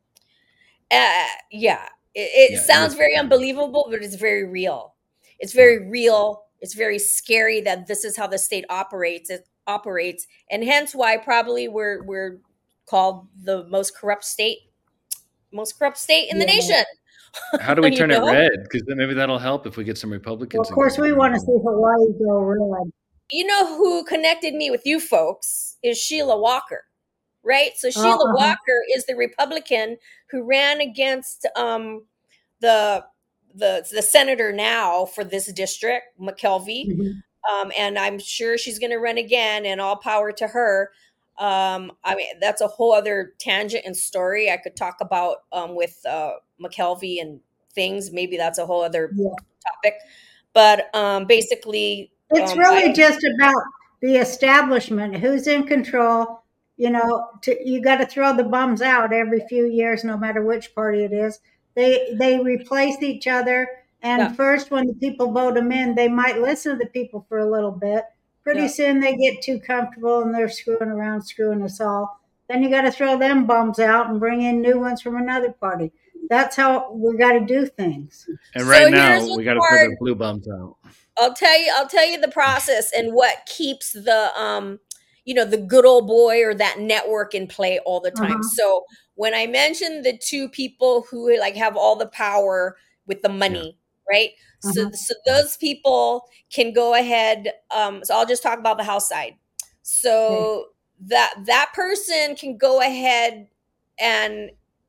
Yeah, Yeah, it sounds very unbelievable, but it's very real. It's very real. It's very scary that this is how the state operates. It operates, and hence why probably we're called the most corrupt state in the nation. How do we You turn it know? red? Because then maybe that'll help if we get some Republicans. Well, of course, we want to see Hawaii go red. You know who connected me with you folks is Sheila Walker, right? So Sheila Walker is the Republican who ran against the senator now for this district, McKelvey. And I'm sure she's going to run again, and all power to her. I mean, that's a whole other tangent and story I could talk about with McKelvey and things. Maybe that's a whole other topic. But basically, it's really just about the establishment. Who's in control? You got to throw the bums out every few years, no matter which party it is. They replace each other. And first, when the people vote them in, they might listen to the people for a little bit. Pretty soon they get too comfortable and they're screwing around, screwing us all. Then you got to throw them bums out and bring in new ones from another party. That's how we got to do things. And right So now here's we what's got to throw hard. the blue bums out. I'll tell you the process and what keeps the the good old boy or that network in play all the time. So when I mentioned the two people who like have all the power with the money, right? So those people can go ahead. So I'll just talk about the House side. So that person can go ahead and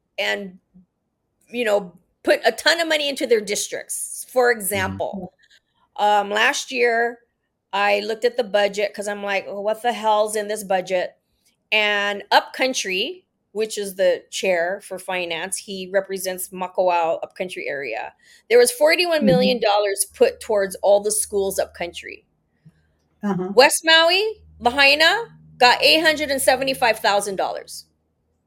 put a ton of money into their districts. For example, last year I looked at the budget because I'm like, oh, what the hell's in this budget? And Upcountry, which is the chair for finance, he represents Makawao Upcountry area. There was $41 million put towards all the schools Upcountry. West Maui, Lahaina, got $875,000.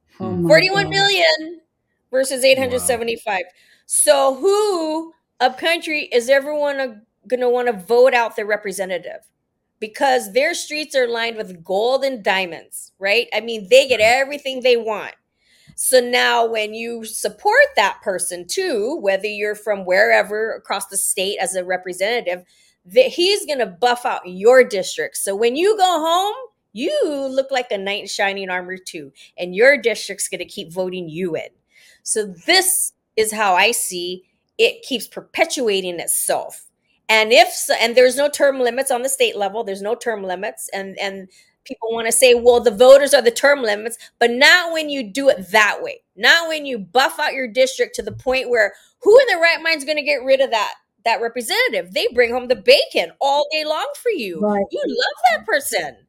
41 million versus 875. So who Upcountry is everyone going to want to vote out their representative? Because their streets are lined with gold and diamonds, right? I mean, they get everything they want. So now when you support that person too, whether you're from wherever across the state as a representative, he's going to buff out your district. So when you go home, you look like a knight in shining armor too, and your district's going to keep voting you in. So this is how I see it keeps perpetuating itself. And and there's no term limits on the state level. There's no term limits. And people want to say, well, the voters are the term limits, but not when you do it that way. Not when you buff out your district to the point where who in their right mind is going to get rid of that representative? They bring home the bacon all day long for you. Right. You love that person.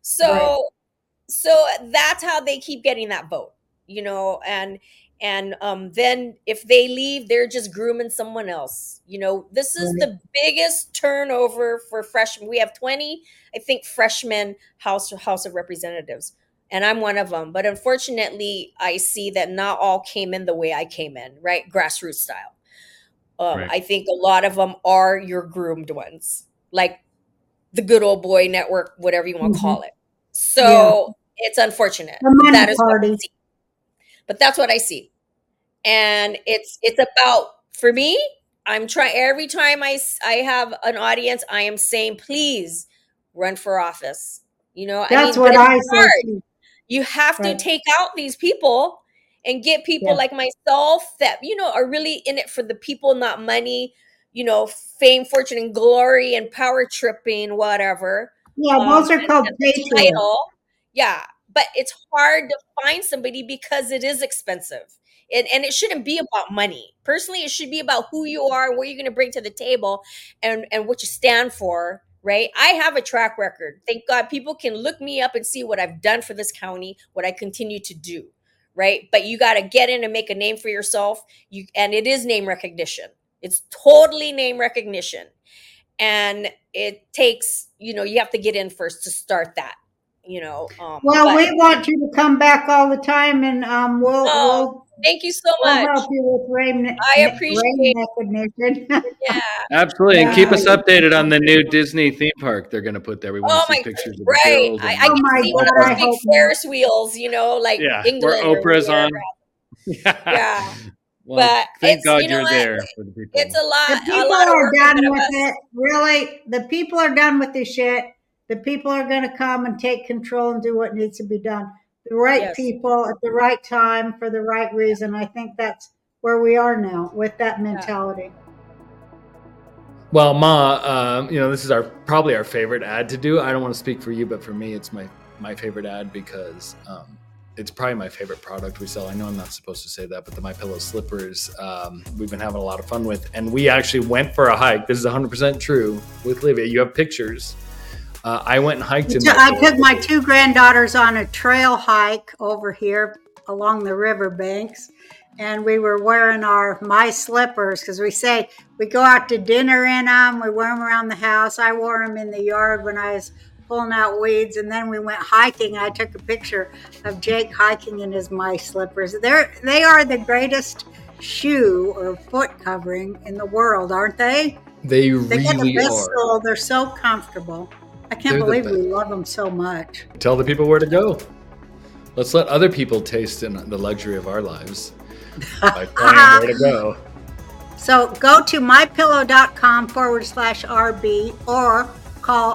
So that's how they keep getting that vote, and then if they leave, they're just grooming someone else. This is the biggest turnover for freshmen. We have 20, I think, freshmen House of Representatives, and I'm one of them. But unfortunately, I see that not all came in the way I came in, right? Grassroots style. I think a lot of them are your groomed ones, like the good old boy network, whatever you want to call it. So it's unfortunate. That is what I see. But that's what I see. And it's about, for me, I'm trying every time I have an audience, I am saying, please run for office. That's what I say. You have to take out these people and get people like myself that, are really in it for the people, not money, fame, fortune, and glory and power tripping, whatever. Yeah, those are called title. Yeah. But it's hard to find somebody because it is expensive. And it shouldn't be about money. Personally, it should be about who you are, what you're going to bring to the table, and what you stand for, right? I have a track record. Thank God people can look me up and see what I've done for this county, what I continue to do, right? But you got to get in and make a name for yourself. And it is name recognition. It's totally name recognition. And it takes, you have to get in first to start that. We want you to come back all the time, and we'll thank you so much. We'll help you with I appreciate recognition. Yeah, absolutely, and keep us updated on the new Disney theme park they're going to put there. We want to see pictures of the build. I can see one of those big Ferris wheels, like England, where Oprah's on. Yeah. Well, but thank God you're there for the people. It's a lot. The people are done with it. Really, the people are done with this shit. The people are going to come and take control and do what needs to be done. The right people at the right time for the right reason. I think that's where we are now with that mentality. Well, Ma, this is probably our favorite ad to do. I don't want to speak for you, but for me, it's my favorite ad because it's probably my favorite product we sell. I know I'm not supposed to say that, but the MyPillow slippers we've been having a lot of fun with. And we actually went for a hike. This is 100% true with Livia. You have pictures. I went and hiked in I took my two granddaughters on a trail hike over here along the riverbanks, and we were wearing my slippers because we go out to dinner in them. We wear them around the house. I wore them in the yard when I was pulling out weeds, and then we went hiking. I took a picture of Jake hiking in his my slippers. They are the greatest shoe or foot covering in the world, aren't they? They really get the best are. sole. They're so comfortable. I can't believe we love them so much. Tell the people where to go. Let's let other people taste in the luxury of our lives by telling where to go. So go to mypillow.com/RB or call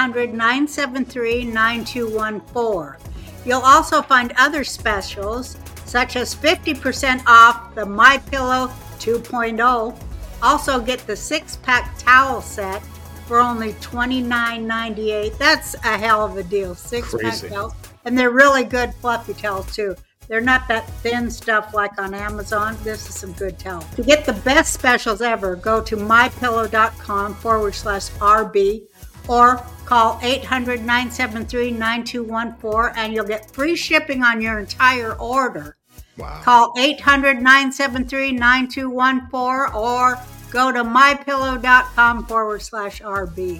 800-973-9214. You'll also find other specials such as 50% off the MyPillow 2.0 Also get the 6-pack towel set for only $29.98. That's a hell of a deal. 6-pack Crazy. towels. And they're really good fluffy towels too. They're not that thin stuff like on Amazon. This is some good towels. To get the best specials ever, go to mypillow.com/RB or call 800-973-9214 and you'll get free shipping on your entire order. Wow. Call 800-973-9214 or go to mypillow.com/RB.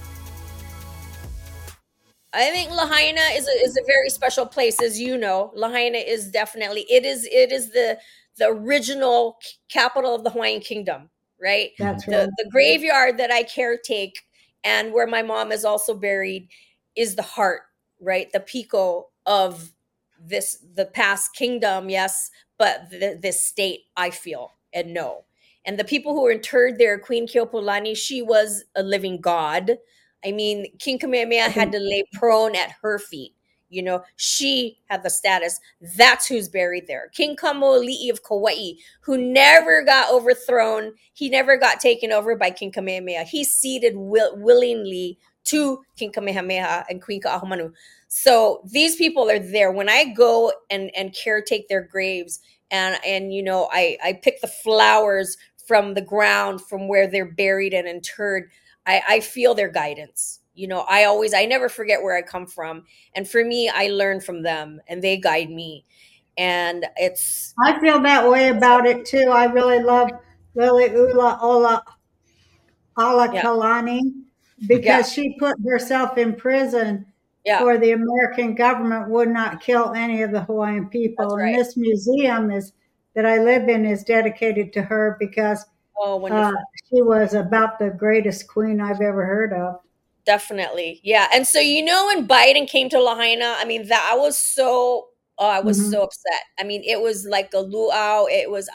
I think Lahaina is a very special place, as you know. Lahaina is definitely it is the original capital of the Hawaiian Kingdom, right? That's right. The graveyard that I caretake and where my mom is also buried is the heart, right? The pico of the past kingdom, yes, but this state I feel and know. And the people who were interred there, Queen Keopuolani, she was a living god. I mean, King Kamehameha had to lay prone at her feet. You know, she had the status. That's who's buried there. King Kamoli'i of Kauai, who never got overthrown. He never got taken over by King Kamehameha. He ceded willingly to King Kamehameha and Queen Ka'ahumanu. So these people are there. When I go and caretake their graves, and you know, I pick the flowers from the ground from where they're buried and interred, I feel their guidance. You know, I never forget where I come from. And for me, I learn from them and they guide me. And I feel that way about it too. I really love Lili'uokalani yeah, Kalani because she put herself in prison yeah, for the American government would not kill any of the Hawaiian people. that's And right. this museum that I live in is dedicated to her because Oh, wonderful. she was about the greatest queen I've ever heard of. Definitely. Yeah. And so, you know, when Biden came to Lahaina, I mean, I was so upset. I mean, it was like a luau. I was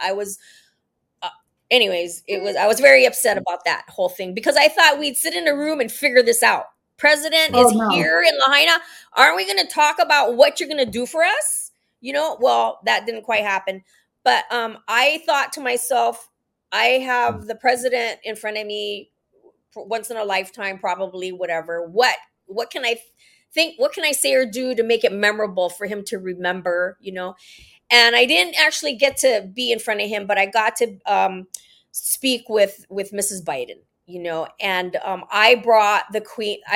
very upset about that whole thing because I thought we'd sit in a room and figure this out. President is here in Lahaina. Aren't we going to talk about what you're going to do for us? You know, well, that didn't quite happen. But I thought to myself, I have the president in front of me once in a lifetime, probably, whatever. What can I think? What can I say or do to make it memorable for him to remember, you know? And I didn't actually get to be in front of him, but I got to speak with Mrs. Biden, you know, and I brought the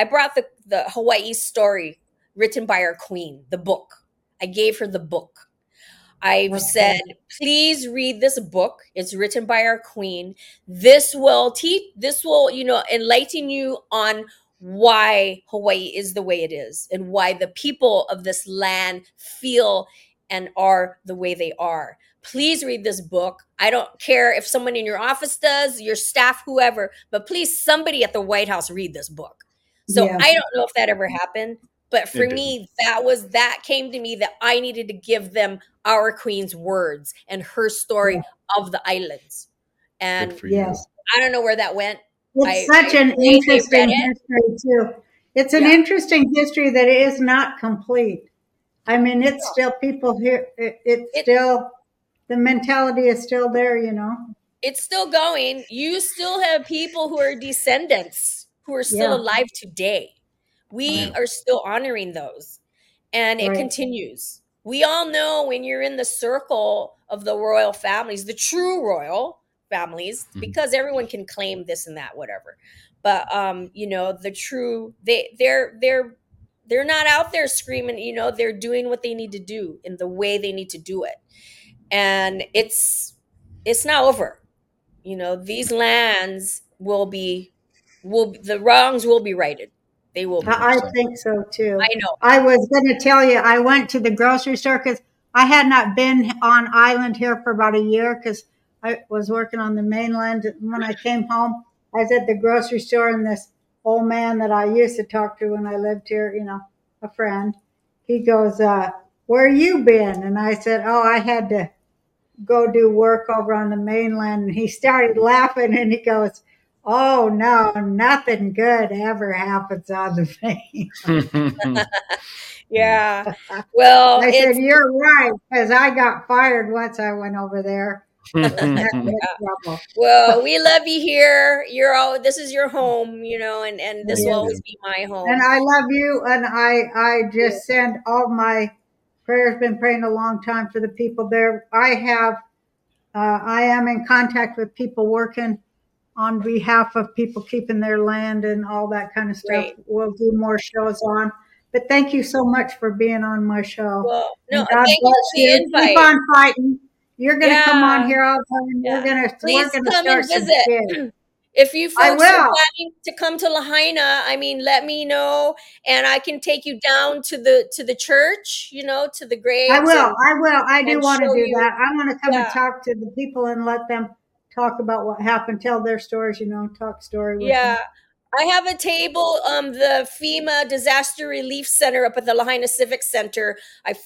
Hawaii story written by our queen, the book. I gave her the book. I said, please read this book. It's written by our queen. This will, you know, enlighten you on why Hawaii is the way it is and why the people of this land feel and are the way they are. Please read this book. I don't care if someone in your office does, your staff, whoever, but please, somebody at the White House read this book. So I don't know if that ever happened. But for me, that came to me that I needed to give them our queen's words and her story of the islands. And I don't know where that went. It's such an interesting history too. It's an interesting history that is not complete. I mean, it's still people here. It's still, the mentality is still there, you know. It's still going. You still have people who are descendants who are still alive today. We are still honoring those, and it continues. We all know when you're in the circle of the royal families, the true royal families, because everyone can claim this and that, whatever. But you know, the true they're not out there screaming. You know, they're doing what they need to do in the way they need to do it, and it's not over. You know, these lands the wrongs will be righted. They will be. I think so too. I know. I was going to tell you, I went to the grocery store because I had not been on island here for about a year because I was working on the mainland. When I came home, I was at the grocery store and this old man that I used to talk to when I lived here, you know, a friend, he goes, where you been? And I said, oh, I had to go do work over on the mainland. And he started laughing and he goes, oh, no, nothing good ever happens on the mainland. Yeah. Well, I said, you're right, because I got fired once I went over there. Trouble. Well, we love you here. You're all, this is your home, and this will Yes. always be my home. And I love you, and I just send all my prayers. Been praying a long time for the people there. I am in contact with people working on behalf of people keeping their land and all that kind of stuff. Right. We'll do more shows on. But thank you so much for being on my show. Well, no, And God thank you bless for the you. invite. Keep on fighting. You're going to come Yeah. on here all the time. Yeah. We're Please going to come start and some visit. shit. If you I folks are will. planning to come to Lahaina, let me know, and I can take you down to the church, to the graves. I will. I do and want to show do you- that. I want to come and Yeah. talk to the people and let them talk about what happened, tell their stories, talk story with Yeah. them. I have a table, the FEMA Disaster Relief Center up at the Lahaina Civic Center.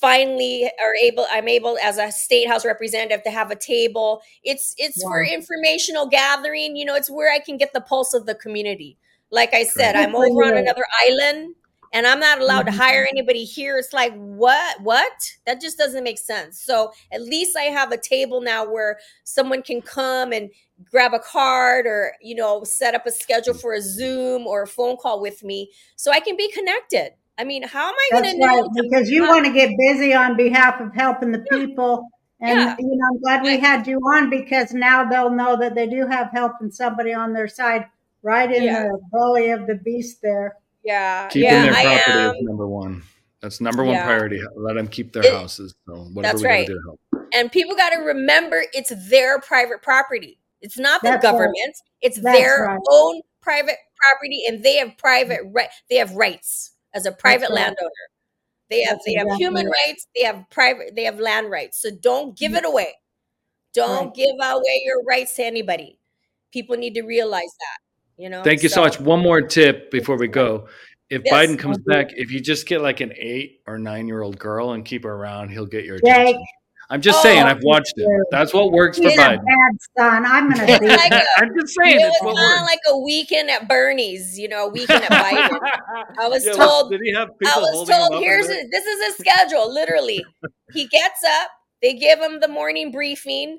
I'm able as a state house representative to have a table. It's for Wow. informational gathering, it's where I can get the pulse of the community. Like I said, Good I'm for over on you. another island and I'm not allowed to Mhm. hire anybody here. It's like, what? That just doesn't make sense. So at least I have a table now where someone can come and grab a card or set up a schedule for a Zoom or a phone call with me so I can be connected. How am I going That's to know? right, because you want to get busy on behalf of helping the people. And, Yeah. I'm glad we had you on because now they'll know that they do have help and somebody on their side right in Yeah. the belly of the beast there. Yeah, Keeping yeah, their I property am. is number one. That's number one Yeah. priority. Let them keep their It- houses. So whatever That's we got to right. do to help. And people got to remember it's their private property. It's not the That's right. government. It's That's their right. own private property, and they have They have rights as a private right. landowner. They have That's exactly human right. rights. They have land rights. So don't give it away. Don't Right. give away your rights to anybody. People need to realize that. Thank you so much. One more tip before we go. If Yes. Biden comes back, if you just get like an 8 or 9-year-old girl and keep her around, he'll get your Jake. attention. I'm just saying, Oh, I've watched it. That's what works for He's a Biden. bad son. I'm going to see. Like I'm just saying, It it's was what not works. like a weekend at Bernie's, a weekend at Biden. I was Yeah, told. did he have I people was holding him told up? this is his schedule. Literally, he gets up. They give him the morning briefing.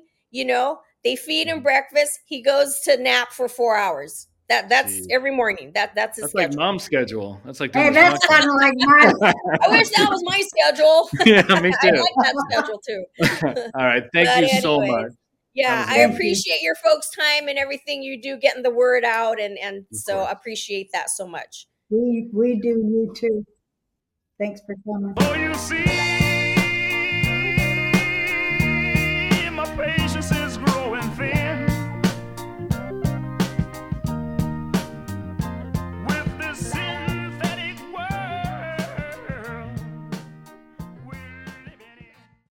They feed him breakfast. He goes to nap for 4 hours. That's Jeez. every morning. That's his That's like schedule. mom's schedule. That's like Hey, doing that's this kind of like mine. I wish that was my schedule. Yeah, me I too. like that schedule too. All right. Thank But you so anyways, much. Yeah, That was I amazing. appreciate your folks' time and everything you do, getting the word out, and so course. appreciate that so much. We do, you too. Thanks for coming. Oh, you see, my patience